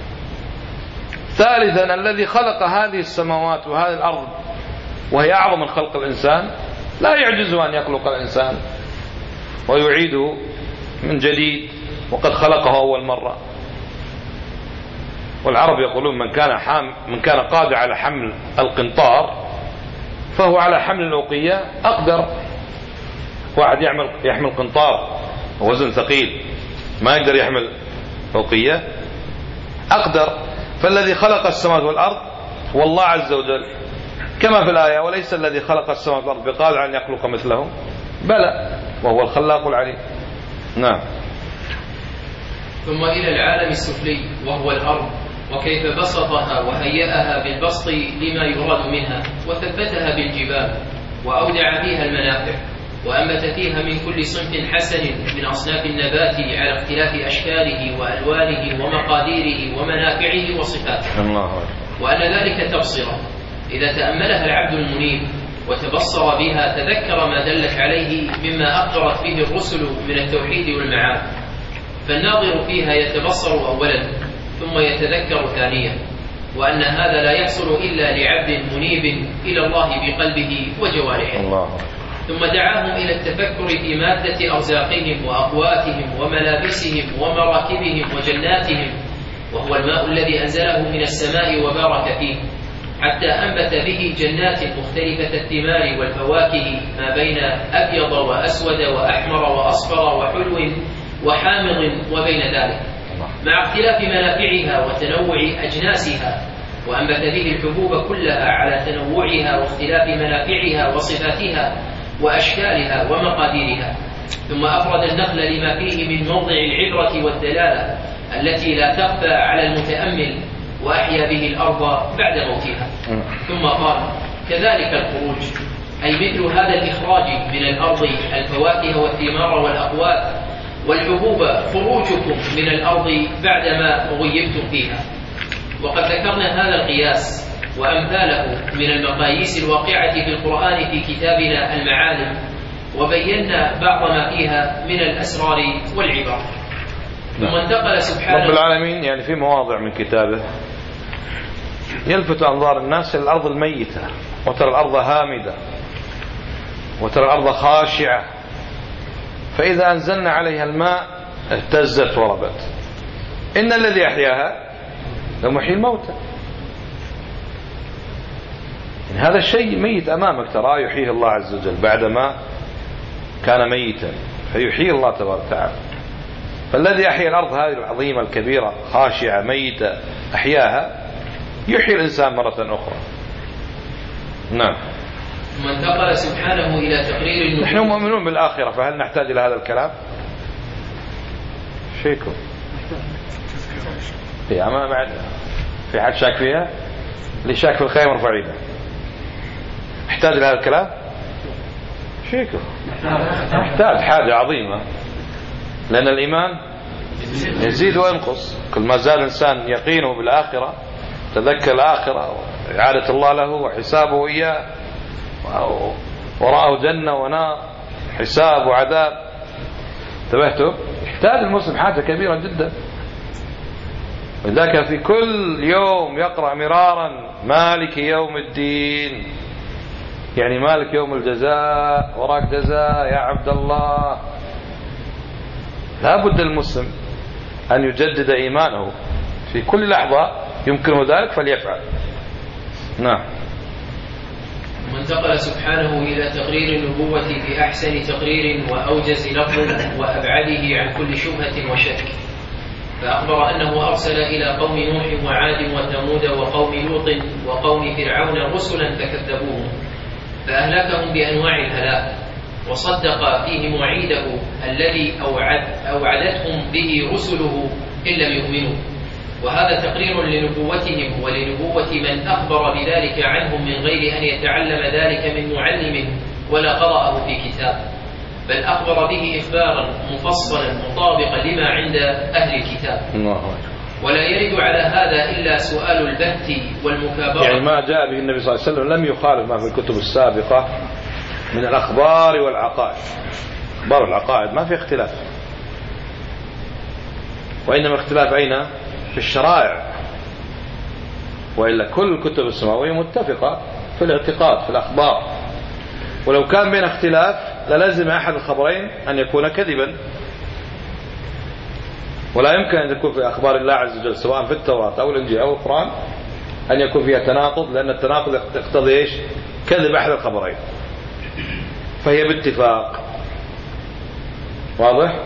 ثالثا الذي خلق هذه السماوات وهذه الأرض وهي أعظم من خلق الإنسان لا يعجزه أن يخلق الإنسان ويعيده من جديد وقد خلقه أول مرة. والعرب يقولون من كان حام من كان قادر على حمل القنطار فهو على حمل الأوقية أقدر. واحد يعمل يحمل قنطار وزن ثقيل ما يقدر يحمل أوقية أقدر. فالذي خلق السماوات والأرض والله عز وجل كما في الآية وليس الذي خلق السماوات والأرض بقادر أن يخلق مثلهم بلى وهو الخلاق العليم. نعم. ثم إلى العالم السفلي وهو الأرض وكيف بسطها وهيئها بالبسط لما يراد منها وثبتها بالجبال وأودع فيها المنافع وأنبت فيها من كل صنف حسن من أصناف النبات على اختلاف أشكاله وألوانه ومقاديره ومنافعه وصفاته. الله. وأن ذلك تبصرة إذا تأملها العبد المنيب وتبصر بها تذكر ما دلت عليه مما أخبرت به الرسل من التوحيد والمعاد. فالناظر فيها يتبصر أولا ثم يتذكر ثانيا، وأن هذا لا يحصل إلا لعبد منيب إلى الله بقلبه وجوارحه. الله. ثم دعاهم إلى التفكر في مادة أرزاقهم وأقواتهم وملابسهم ومراكبهم وجناتهم، وهو الماء الذي أنزله من السماء وبارك فيه حتى أنبت به جنات مختلفة الثمار والفواكه ما بين أبيض وأسود وأحمر وأصفر وحلو وحامض وبين ذلك مع اختلاف منافعها وتنوع أجناسها. وأنبت به الحبوب كلها على تنوعها واختلاف منافعها وصفاتها وأشكالها ومقاديرها. ثم أفرد النخل لما فيه من موضع العبرة والدلالة التي لا تخفى على المتأمل وأحيا به الأرض بعد موتها. ثم قال كذلك الخروج أي مثل هذا الإخراج من الأرض الفواكه والثمار والأقوات والحبوب خروجكم من الأرض بعدما غيبتم فيها. وقد ذكرنا هذا القياس وأمثاله من المقاييس الواقعة في القرآن في كتابنا المعالم، وبينا بعض ما فيها من الأسرار والعبر. ثم انتقل سبحانه رب العالمين يعني في مواضع من كتابه يلفت أنظار الناس إلى الأرض الميتة، وترى الأرض هامدة وترى الأرض خاشعة، فإذا أنزلنا عليها الماء اهتزت وربت. إن الذي أحياها لمحيي الموتى. يعني هذا الشيء ميت أمامك تراه يحييه الله عز وجل بعدما كان ميتا فيحيي الله تبارك وتعالى. فالذي أحيا الأرض هذه العظيمة الكبيرة خاشعة ميتة أحياها يحيي الإنسان مرة أخرى. نعم. ثم انتقل سبحانه إلى تقرير النبوة. نحن مؤمنون بالآخرة، فهل نحتاج إلى هذا الكلام؟ شيكم يا ما بعد في حد شاك فيها؟ اللي شاك في الخير مرفع يده. نحتاج إلى هذا الكلام؟ شيكم نحتاج حاجة عظيمة، لأن الإيمان يزيد وينقص. كل ما زاد الإنسان يقينه بالآخرة، تذكر الآخرة وإعادة الله له وحسابه إياه، وراءه جنة ونار، حساب وعذاب، انتبهتوا؟ يحتاج المسلم حاجة كبيرة جدا. ولذلك في كل يوم يقرأ مرارا مالك يوم الدين، يعني مالك يوم الجزاء، وراك جزاء يا عبد الله. لا بد المسلم أن يجدد إيمانه في كل لحظة يمكنه ذلك فليفعل. نعم. وانتقل سبحانه إلى تقرير النبوة بأحسن تقرير وأوجز لفظ وأبعده عن كل شبهة وشك، فأخبر أنه أرسل إلى قوم نوح وعاد وثمود وقوم لوط وقوم فرعون رسلا فكذبوهم فأهلكهم بأنواع الهلاك، وصدق فيهم وعيده الذي أوعد أوعدتهم به رسله إن لم يؤمنوا. وهذا تقرير لنبوتهم ولنبوة من أخبر بذلك عنهم من غير أن يتعلم ذلك من معلم ولا قرأه في كتاب، بل أخبر به إخبارا مفصلا مطابقا لما عند أهل الكتاب. ولا يرد على هذا إلا سؤال البهت والمكابرة، يعني ما جاء به النبي صلى الله عليه وسلم لم يخالف ما في الكتب السابقة من الأخبار والعقائد. أخبار والعقائد ما في اختلاف، وإنما اختلاف أين؟ في الشرائع، وإلا كل الكتب السماوية متفقة في الاعتقاد في الأخبار. ولو كان بين اختلاف للازم أحد الخبرين أن يكون كذبا، ولا يمكن أن يكون في أخبار الله عز وجل سواء في التوراة أو الإنجيل أو القرآن أن يكون فيها تناقض، لأن التناقض يقتضي إيش؟ كذب أحد الخبرين، فهي باتفاق. واضح؟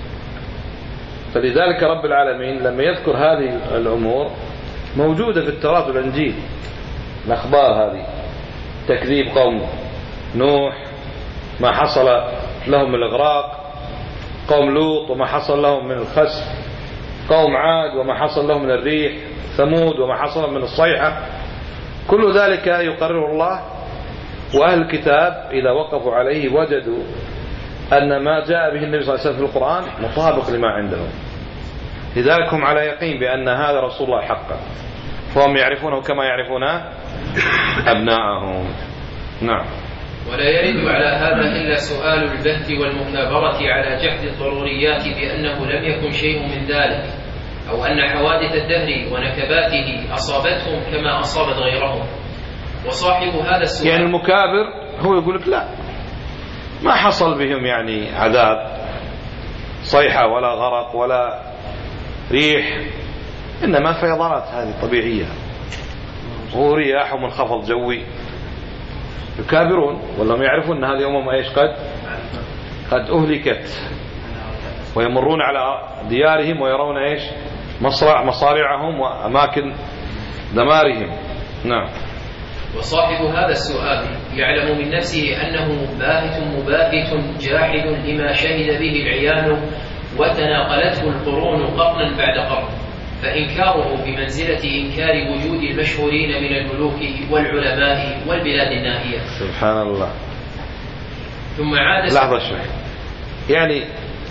فلذلك رب العالمين لما يذكر هذه الأمور موجودة في التوراة والإنجيل، الأخبار هذه، تكذيب قوم نوح ما حصل لهم من الإغراق، قوم لوط وما حصل لهم من الخسف، قوم عاد وما حصل لهم من الريح، ثمود وما حصل من الصيحة، كل ذلك يقرر الله. وأهل الكتاب إذا وقفوا عليه وجدوا أن ما جاء به النبي صلى الله عليه وسلم في القرآن مطابق لما عندهم، لذلك هم على يقين بأن هذا رسول الله حقا، فهم يعرفونه كما يعرفون أبناءهم. نعم. ولا يرد على هذا إلا سؤال البهت والمكابرة على جحد الضروريات بأنه لم يكن شيء من ذلك، أو أن حوادث الدهر ونكباته أصابتهم كما أصابت غيرهم. وصاحب هذا السؤال يعني المكابر هو يقول لك لا، ما حصل بهم يعني عذاب صيحة ولا غرق ولا ريح، إنما فيضانات هذه طبيعية ورياح ومنخفض جوي. يكابرون ولم يعرفون أن هذه أمم إيش قد قد أهلكت، ويمرون على ديارهم ويرون إيش مصرع مصارعهم وأماكن دمارهم. نعم. وصاحب هذا السؤال يعلم من نفسه أنه باهت مباهت جاحد لما شهد به العيان وتناقلته القرون قرنا بعد قرن، فإنكاره بمنزلة إنكار وجود المشهورين من الملوك والعلماء والبلاد الناهية. سبحان الله. ثم عاد لحظة شوي، يعني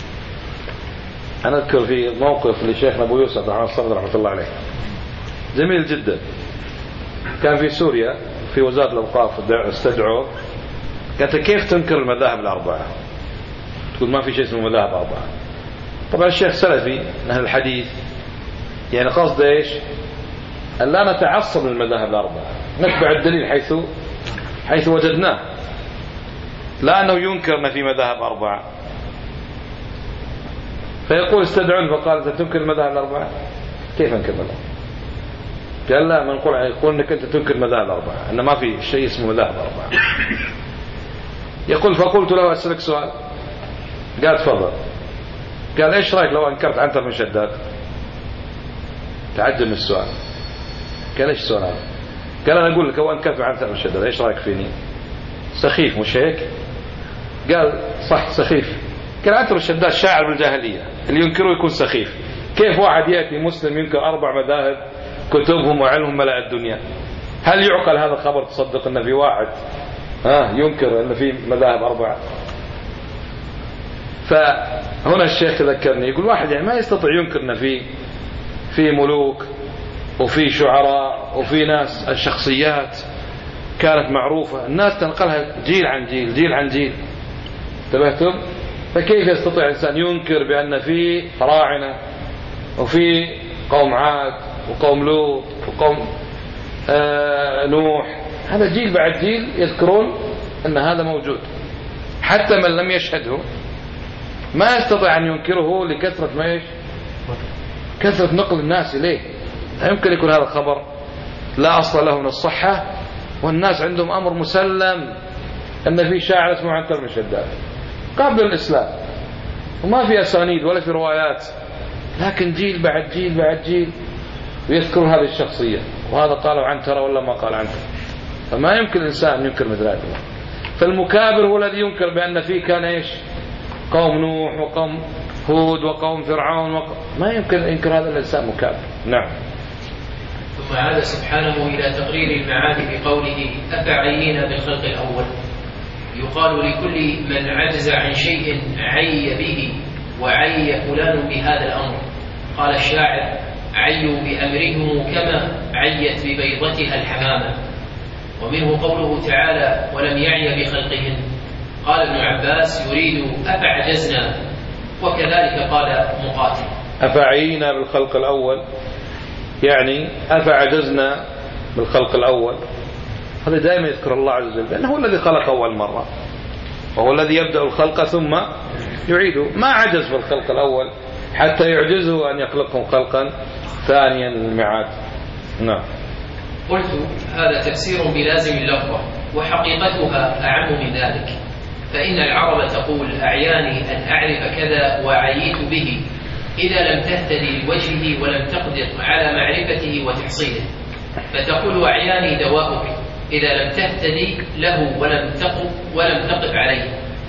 أنا أذكر في موقف لشيخنا أبو يوسف رحمة الله عليه جميل جدا، كان في سوريا في وزارة الأوقاف استدعوه، قالت كيف تنكر المذاهب الأربعة؟ تقول ما في شيء اسمه مذاهب أربعة. طبعا الشيخ سلفي من أهل الحديث، يعني قصد إيش؟ أن لا نتعصب من المذاهب الأربعة، نتبع الدليل حيث حيث وجدناه، لا أنه ينكرنا في مذاهب أربعة. فيقول استدعون فقال أنت تنكر المذاهب الأربعة؟ كيف أنكر المذاهب؟ قال لا، من يقول أنك أنت تنكر المذاهب الأربعة، أن ما في شيء اسمه مذاهب أربعة. يقول فقلت له أسألك سؤال، قال تفضل. قال ايش رايك لو انكرت عنتر بن شداد؟ تعجب من السؤال. قال ايش السؤال هذا؟ قال انا اقول لك لو انكرت عنتر بن شداد ايش رايك فيني؟ سخيف مش هيك؟ قال صح سخيف. قال عنتر بن شداد شاعر بالجاهليه، اللي ينكره يكون سخيف. كيف واحد ياتي مسلم ينكر اربع مذاهب كتبهم وعلمهم ملأ الدنيا؟ هل يعقل هذا الخبر تصدق ان في واحد ها ينكر ان في مذاهب اربعه؟ فهنا الشيخ ذكرني يقول واحد يعني ما يستطيع ينكر ان في في ملوك وفي شعراء وفي ناس الشخصيات كانت معروفة الناس تنقلها جيل عن جيل جيل عن جيل. انتبهتم؟ فكيف يستطيع الإنسان ينكر بأن في فراعنة وفي قوم عاد وقوم لوط وقوم آه نوح؟ هذا جيل بعد جيل يذكرون أن هذا موجود، حتى من لم يشهده ما يستطيع أن ينكره لكثرة ما إيش؟ كثرة نقل الناس إليه. لا يمكن يكون هذا الخبر لا أصل له من الصحة، والناس عندهم أمر مسلم أن في شاعر اسمه عنتر بن شداد قبل الإسلام، وما في أسانيد ولا في روايات، لكن جيل بعد جيل بعد جيل ويذكر هذه الشخصية، وهذا قالوا عنتر ولا ما قال عنتر. فما يمكن الإنسان ينكر مثل هذا. فالمكابر هو الذي ينكر بأن فيه كان إيش؟ قوم نوح وقوم هود وقوم فرعون وقوم. ما يمكن إنكر هذا الإنسان مكابر. نعم. ثم عاد سبحانه إلى تقرير المعاد بقوله أفعينا بالخلق الأول. يقال لكل من عجز عن شيء عي به وعي فلان بهذا الأمر. قال الشاعر عيوا بأمرهم كما عيت ببيضتها الحمامة. ومنه قوله تعالى ولم يعي بخلقهن. قال ابن عباس يريد أفعجزنا، وكذلك قال مقاتل أفعينا بالخلق الأول، يعني أفعجزنا بالخلق الأول. هذا دائما يذكر الله عز وجل لأنه هو الذي خلق أول مرة، وهو الذي يبدأ الخلق ثم يعيده. ما عجز بالخلق الأول حتى يعجزه أن يخلقهم خلقا ثانيا للميعاد. نعم. قلت هذا تفسير بلازم اللفظة، وحقيقتها أعم من ذلك. فإن العرب تقول أعياني أن أعرف كذا وعييت به إذا لم تهتدي لوجهه ولم تقدر على معرفته وتحصيله، فتقول أعياني دواؤك إذا لم تهتدي له ولم تقف ولم تقف عليه.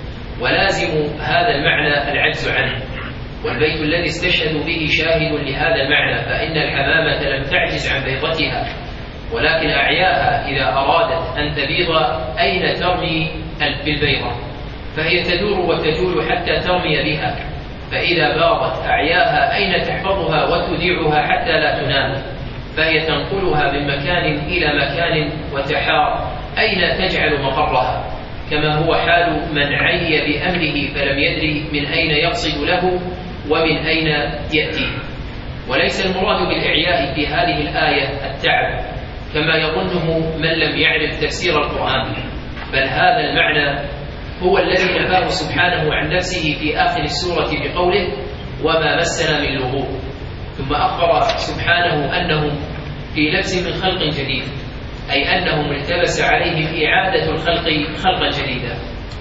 ولازم هذا المعنى العجز عنه، والبيت الذي استشهدوا به شاهد لهذا المعنى. فإن الحمامة لم تعجز عن بيضتها، ولكن أعياها إذا أرادت أن تبيض أين ترمي بالبيضة، فهي تدور وتجول حتى ترمي بها. فإذا باضت أعياها أين تحفظها وتديعها حتى لا تنام، فهي تنقلها من مكان إلى مكان وتحار أين تجعل مقرها، كما هو حال من عي بأمره فلم يدري من أين يقصد له ومن أين يأتي. وليس المراد بالإعياء في هذه الآية التعب كما يظنه من لم يعرف تفسير القرآن، بل هذا المعنى هو الذي نفاه سبحانه عن نفسه في آخر السورة بقوله وما مسنا من لغوب. ثم أخبر سبحانه أنهم في لبس من خلق جديد، أي أنهم التبس عليهم إعادة الخلق خلقا جديدا.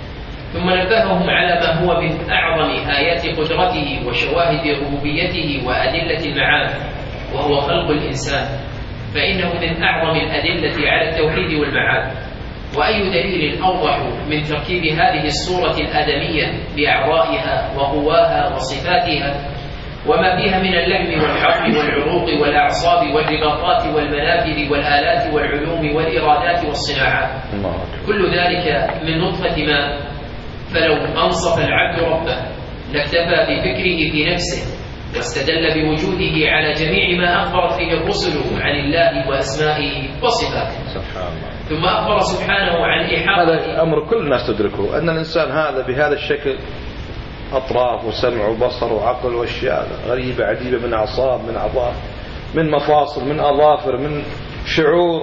ثم نبههم على ما هو من أعظم آيات قدرته وشواهد ربوبيته وأدلة المعاد، وهو خلق الإنسان، فإنه من أعظم الأدلة على التوحيد والمعاد. وأي دليل أوضح من تركيب هذه الصورة الآدمية بأعضائها وقواها وصفاتها وما فيها من اللحم والعظم والعروق والأعصاب والرباطات والمنافذ والآلات والعلوم والإرادات والصناعات، كل ذلك من نطفة ماء. فلو أنصف العبد ربه لاكتفى بفكره في نفسه واستدل بوجوده على جميع ما أخبرت فيه الرسل عن الله وأسمائه وصفاته. سبحان الله. ثم أخبر سبحانه عن إحاطة. هذا أمر كل الناس تدركه، أن الإنسان هذا بهذا الشكل أطراف وسمع وبصر وعقل وأشياء غريبة عجيبة، من أعصاب من أعضاء من مفاصل من أظافر من شعور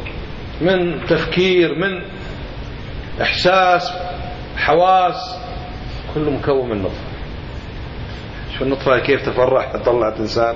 من تفكير من إحساس حواس، كله مكون من نطفة. شوف النطفة كيف تفرح طلعت إنسان.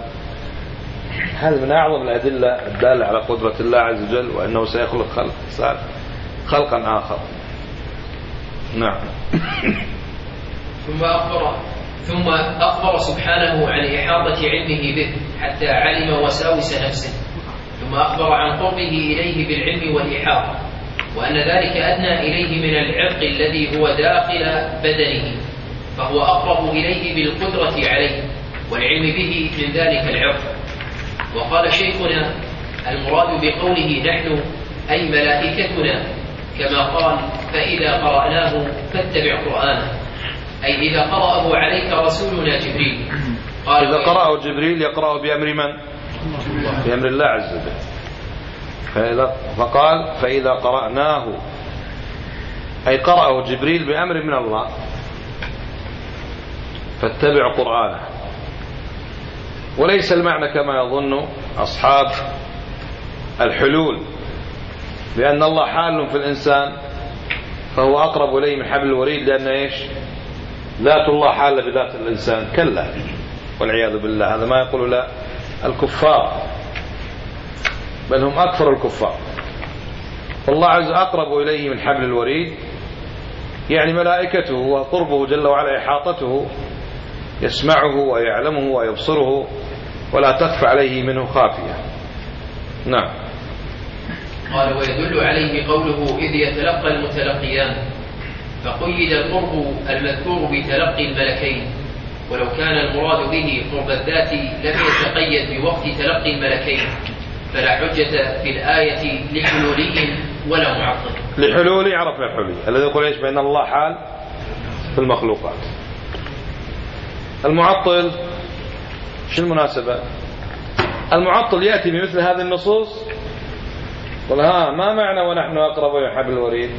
هذا من أعظم الأدلة الدالة على قدرة الله عز وجل، وأنه سيخلق خلق إنسان خلقا آخر. نعم. ثم أخبر ثم أخبر سبحانه عن إحاطة علمه به حتى علم وساوس نفسه، ثم أخبر عن قربه إليه بالعلم والإحاطة، وأن ذلك أدنى إليه من العرق الذي هو داخل بدنه، فهو أقرب إليه بالقدرة عليه والعلم به من ذلك العرق. وقال شيخنا: المراد بقوله نحن أي ملائكتنا، كما قال: فإذا قرأناه فاتبع قرآنه، أي إذا قرأه عليك رسولنا جبريل. قال: إذا قرأه جبريل يقرأه بأمر من؟ بأمر الله عز وجل. فقال: فإذا قرأناه أي قرأه جبريل بأمر من الله، فاتبع قرآنه. وليس المعنى كما يظن أصحاب الحلول بأن الله حال في الإنسان فهو أقرب إليه من حبل الوريد، لأن إيش؟ ذات الله حال بذات الإنسان. كلا والعياذ بالله، هذا ما يقول لا الكفار، بل هم أكثر الكفار. والله عز أقرب إليه من حبل الوريد، يعني ملائكته وقربه جل وعلا إحاطته، يسمعه ويعلمه ويبصره ولا تخفى عليه منه خافية. نعم. قال: ويدل عليه قوله: إذ يتلقى المتلقيان، فقيد القرب المذكور بتلقي الملكين، ولو كان المراد به قرب الذات لم يتقيد بوقت تلقي الملكين، فلا حجة في الآية لحلولي ولا معطل. لحلولي عرفنا الحلولي الذي يقول إيش؟ بأن الله حال في المخلوقات. المعطل شو المناسبة؟ المعطل يأتي بمثل هذه النصوص قل ها ما معنى ونحن أقرب إلى حبل الوريد؟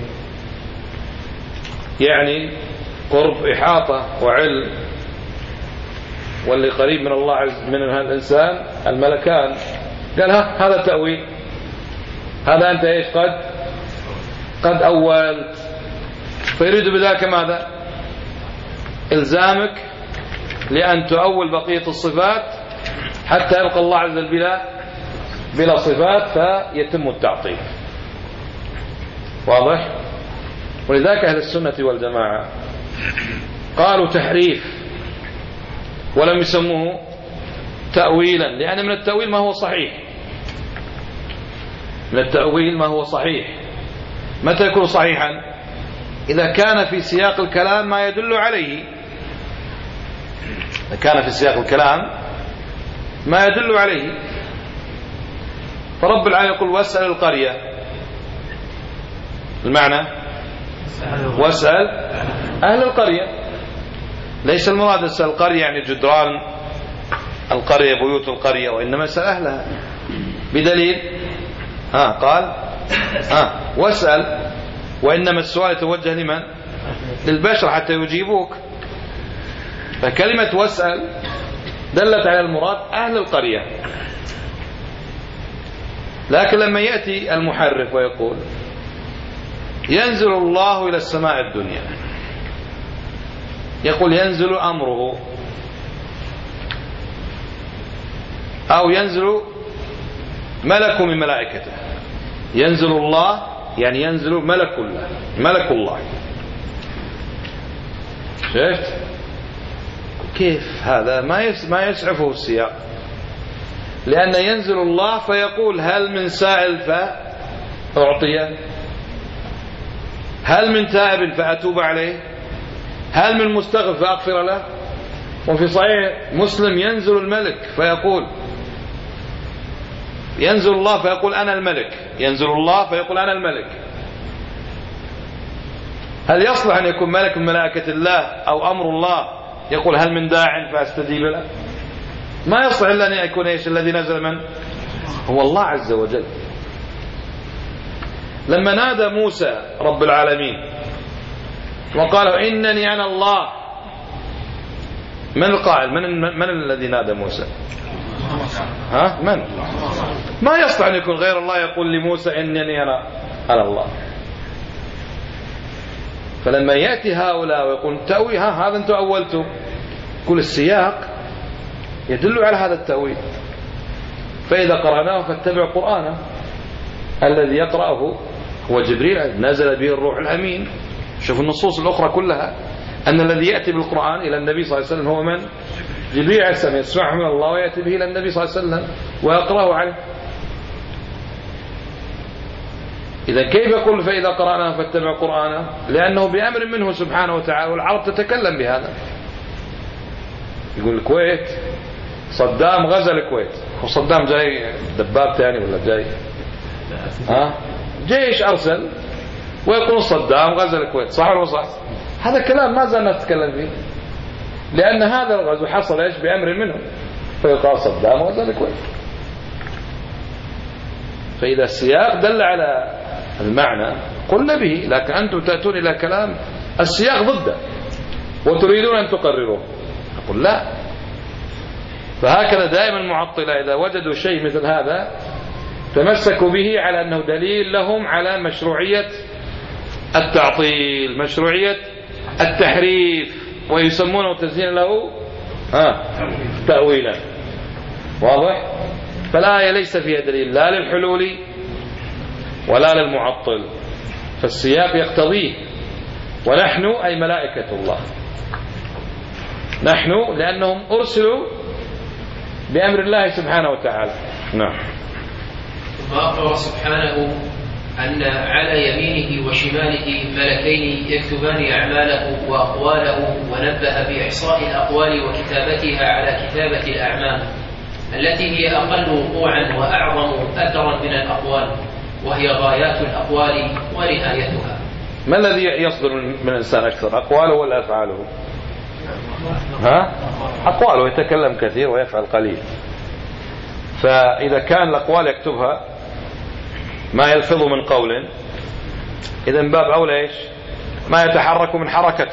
يعني قرب إحاطة وعلم، واللي قريب من الله عز من هذا الإنسان الملكان. قال ها هذا تأويل، هذا أنت إيش قد قد أولت، فيريد بذلك ماذا؟ إلزامك لأن تؤول بقية الصفات حتى يلقى الله عز وجل بلا بلا صفات فيتم التعطيل. واضح؟ ولذلك أهل السنة والجماعة قالوا تحريف ولم يسموه تأويلا، لأن من التأويل ما هو صحيح، من التأويل ما هو صحيح. متى يكون صحيحا؟ إذا كان في سياق الكلام ما يدل عليه، إذا كان في سياق الكلام ما يدل عليه. فرب العالمين يقول واسأل القرية، المعنى واسأل أهل القرية، ليس المراد اسأل القرية يعني جدران القرية بيوت القرية، وإنما اسأل أهلها. بدليل ها قال ها واسأل، وإنما السؤال يتوجه لمن؟ للبشر حتى يجيبوك. فكلمة واسأل دلت على المراد أهل القرية. لكن لما يأتي المحرف ويقول ينزل الله إلى السماء الدنيا، يقول ينزل أمره، أو ينزل ملك من ملائكته. ينزل الله يعني ينزل ملك الله، ملك الله. شفت كيف هذا؟ ما ما يسعفه السياق، لأن ينزل الله فيقول هل من سائل فأعطيه، هل من تائب فأتوب عليه، هل من مستغفر فأغفر له. وفي صحيح مسلم ينزل الملك فيقول ينزل الله فيقول أنا الملك، ينزل الله فيقول أنا الملك. هل يصلح أن يكون ملك من ملائكة الله أو أمر الله يقول هل من داع فأستجيب له؟ ما يصلح إلا أن يكون إيش الذي نزل من هو الله عز وجل. لما نادى موسى رب العالمين وقال إنني أنا الله، من القائل؟ من, من الذي نادى موسى؟ ها من؟ ما يصلح أن يكون غير الله يقول لموسى إنني أنا أنا الله. فلما يأتي هؤلاء ويقول تأويل ها هذا أنتم أولتم، كل السياق يدل على هذا التأويل. فإذا قرأناه فاتبع قرآنه، الذي يقرأه هو جبريل نزل به الروح الأمين. شوف النصوص الأخرى كلها أن الذي يأتي بالقرآن إلى النبي صلى الله عليه وسلم هو من؟ جبريل عليه السلام، يسمعه من الله ويأتي به إلى النبي صلى الله عليه وسلم ويقرأه عليه. إذا كيف يقول فإذا قرأناه فاتبع قرآنه؟ لأنه بأمر منه سبحانه وتعالى، والعرب تتكلم بهذا. يقول الكويت صدام غزا الكويت، وصدام جاي دباب ثاني ولا جاي ها جيش أرسل، ويقول صدام غزا الكويت، صح ولا صح؟ هذا كلام ما زلنا نتكلم فيه، لأن هذا الغزو حصل إيش؟ بأمر منهم، فيقال صدام غزا الكويت. فإذا السياق دل على المعنى قلنا به، لكن أنتم تأتون إلى كلام السياق ضده وتريدون أن تقرروه، أقول لا. فهكذا دائما المعطلة إذا وجدوا شيء مثل هذا تمسكوا به على أنه دليل لهم على مشروعية التعطيل، مشروعية التحريف، ويسمونه تزيين له آه تأويلا. واضح؟ فالآية ليس فيها دليل لا للحلول ولا للمعطل، فالسياق يقتضيه. ونحن أي ملائكة الله، نحن لأنهم أرسلوا بأمر الله سبحانه وتعالى. نعم. ثم أخبر سبحانه أن على يمينه وشماله ملكين يكتبان أعماله وأقواله، ونبه بإحصاء الأقوال وكتابتها على كتابة الأعمال التي هي أقل وقوعا وأعظم أثرا من الأقوال، وهي غايات الأقوال ونهايتها. ما الذي يصدر من الإنسان أكثر، أقواله ولا أفعاله؟ ها؟ أقواله، يتكلم كثير ويفعل قليل. فإذا كان الأقوال يكتبها ما يلفظ من قول، إذا من باب أولى إيش؟ ما يتحرك من حركة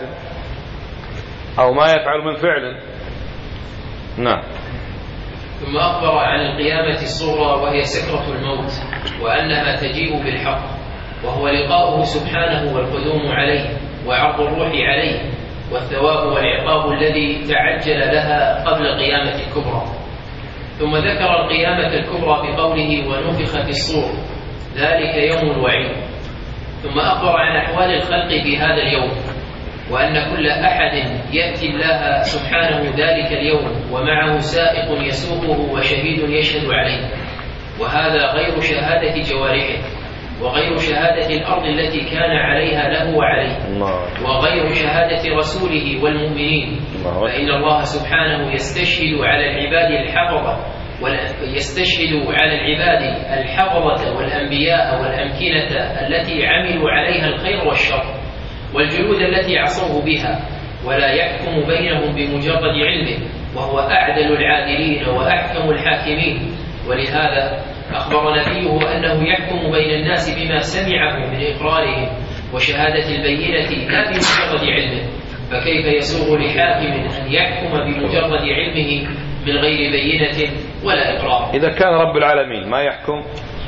أو ما يفعل من فعل. نعم. ثم أخبر عن القيامة الصغرى وهي سكرة الموت، وأنها تجيء بالحق، وهو لقاؤه سبحانه والقدوم عليه وعرض الروح عليه، والثواب والعقاب الذي تعجل لها قبل القيامة الكبرى. ثم ذكر القيامة الكبرى بقوله ونفخ في الصور، ذلك يوم الوعيد. ثم أخبر عن أحوال الخلق في هذا اليوم، وأن كل أحد يأتي الله سبحانه ذلك اليوم ومعه سائق يسوقه وشهيد يشهد عليه، وهذا غير شهادة جوارحه، وغير شهادة الأرض التي كان عليها له وعليه، وغير شهادة رسوله والمؤمنين. فإن الله سبحانه يستشهد على العباد الحفظة يستشهد على العباد الحفظة والأنبياء والأمكنة التي عملوا عليها الخير والشر، والجلود التي عصوه بها، ولا يحكم بينهم بمجرد علمه، وهو أعدل العادلين وأحكم الحاكمين. ولهذا أخبر نبيه أنه يحكم بين الناس بما سمعه من إقرارهم وشهادة البينة لا بمجرد علمه، فكيف يسوغ لحاكم أن يحكم بمجرد علمه من غير بينة ولا إقرار؟ إذا كان رب العالمين ما يحكم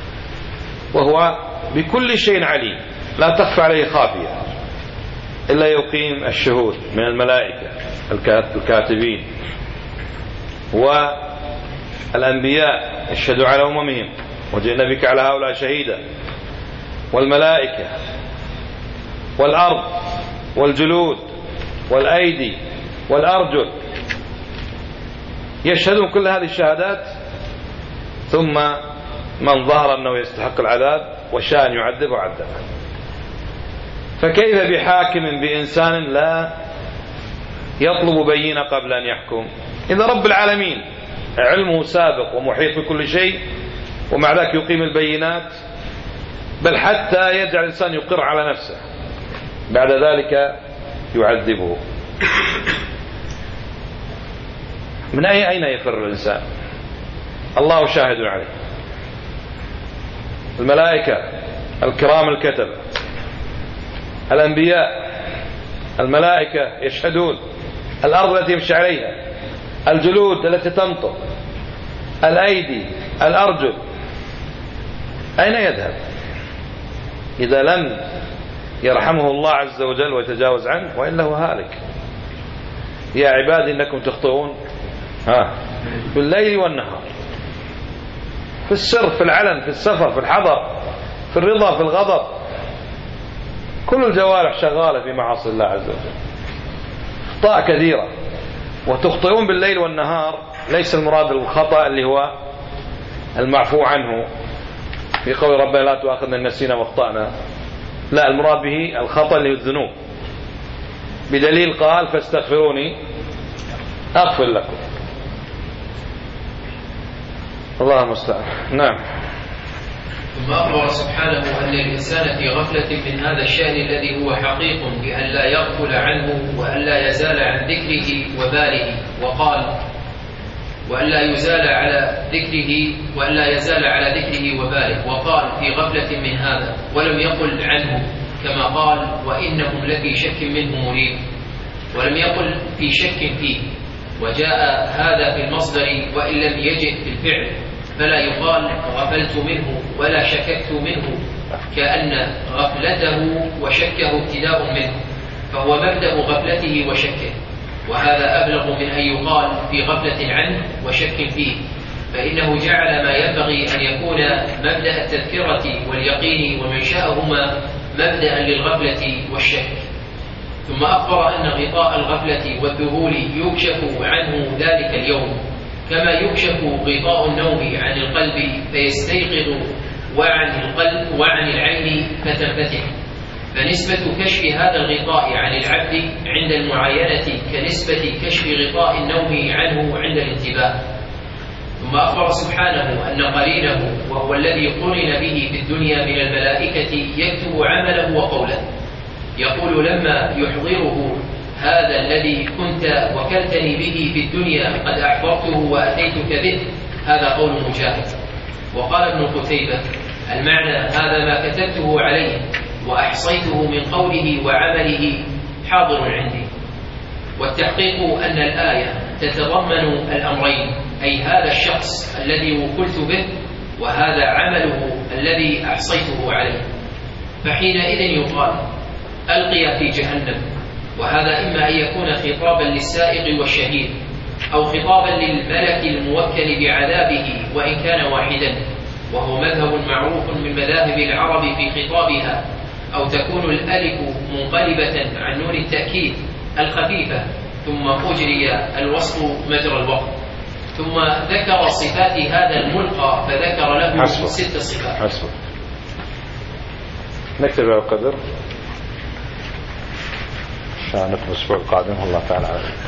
وهو بكل شيء عليم لا تخفى عليه خافية، إلا يقيم الشهود من الملائكة الكاتبين والأنبياء يشهدوا على أممهم، وجئنا بك على هؤلاء شهيدا، والملائكة والأرض والجلود والأيدي والأرجل يشهدون كل هذه الشهادات، ثم من ظهر أنه يستحق العذاب وشاء أن يعذب وعذب. فكيف بحاكم بإنسان لا يطلب بينة قبل أن يحكم؟ إذا رب العالمين علمه سابق ومحيط بكل شيء، ومع ذلك يقيم البينات، بل حتى يجعل الإنسان يقر على نفسه، بعد ذلك يعذبه. من أي أين يفر الإنسان؟ الله شاهد عليه، الملائكة الكرام الكتبة، الأنبياء، الملائكة يشهدون، الأرض التي يمشي عليها، الجلود التي تنطق، الأيدي، الأرجل، أين يذهب إذا لم يرحمه الله عز وجل ويتجاوز عنه؟ وإلا هو هالك. يا عبادي إنكم تخطئون ها في الليل والنهار، في السر، في العلن، في السفر، في الحضر، في الرضا، في الغضب، كل الجوارح شغالة في معاصي الله عز وجل. أخطاء كثيرة. وتخطئون بالليل والنهار، ليس المراد الخطأ اللي هو المعفو عنه في قول ربنا لا تؤاخذنا إن نسينا واخطأنا، لا، المراد به الخطأ اللي هو الذنوب، بدليل قال فاستغفروني أغفر لكم. الله المستعان. نعم. ثم أخبر سبحانه أن الإنسان في غفلة من هذا الشأن الذي هو حقيق بأن لا يغفل عنه وأن لا يزال عن ذكره وباله، وقال وأن لا يزال على ذكره وأن لا يزال على ذكره وباله، وقال في غفلة من هذا، ولم يقل عنه كما قال وإنهم لفي شك منه مريب، ولم يقل في شك فيه. وجاء هذا في المصدر وإن لم يجئ في الفعل، فلا يقال غفلت منه ولا شككت منه، كأن غفلته وشكه ابتداء منه، فهو مبدأ غفلته وشكه، وهذا أبلغ من أن يقال في غفلة عنه وشك فيه، فإنه جعل ما ينبغي أن يكون مبدأ التذكرة واليقين ومنشأهما مبدأ للغفلة والشك. ثم أخبر أن غطاء الغفلة والذهول يكشف عنه ذلك اليوم، كما يكشف غطاء النوم عن القلب فيستيقظ، وعن القلب وعن العين فتنفتح. فنسبة كشف هذا الغطاء عن العبد عند المعاينة كنسبة كشف غطاء النوم عنه عند الانتباه. ثم أخبر سبحانه أن قرينه وهو الذي قرن به في الدنيا من الملائكة يكتب عمله وقوله، يقول لما يحضره هذا الذي كنت وكلتني به في الدنيا قد أحضرته وأتيتك به، هذا قول مجاهد. وقال ابن قتيبة المعنى هذا ما كتبته عليه وأحصيته من قوله وعمله حاضر عندي. والتحقيق أن الآية تتضمن الأمرين، أي هذا الشخص الذي وكلت به وهذا عمله الذي أحصيته عليه. فحينئذ يقال ألقي في جهنم، وهذا إما أن يكون خطابا للسائق والشهيد، أو خطابا للملك الموكل بعذابه وإن كان واحدا، وهو مذهب معروف من مذاهب العرب في خطابها، أو تكون الألف منقلبة عن نون التأكيد الخفيفة ثم أجري الوصف مجرى الوقت. ثم ذكر صفات هذا الملقى فذكر له ست صفات. حسب. نكتب القدر عشان نكتب الأسبوع القادم. الله تعالى.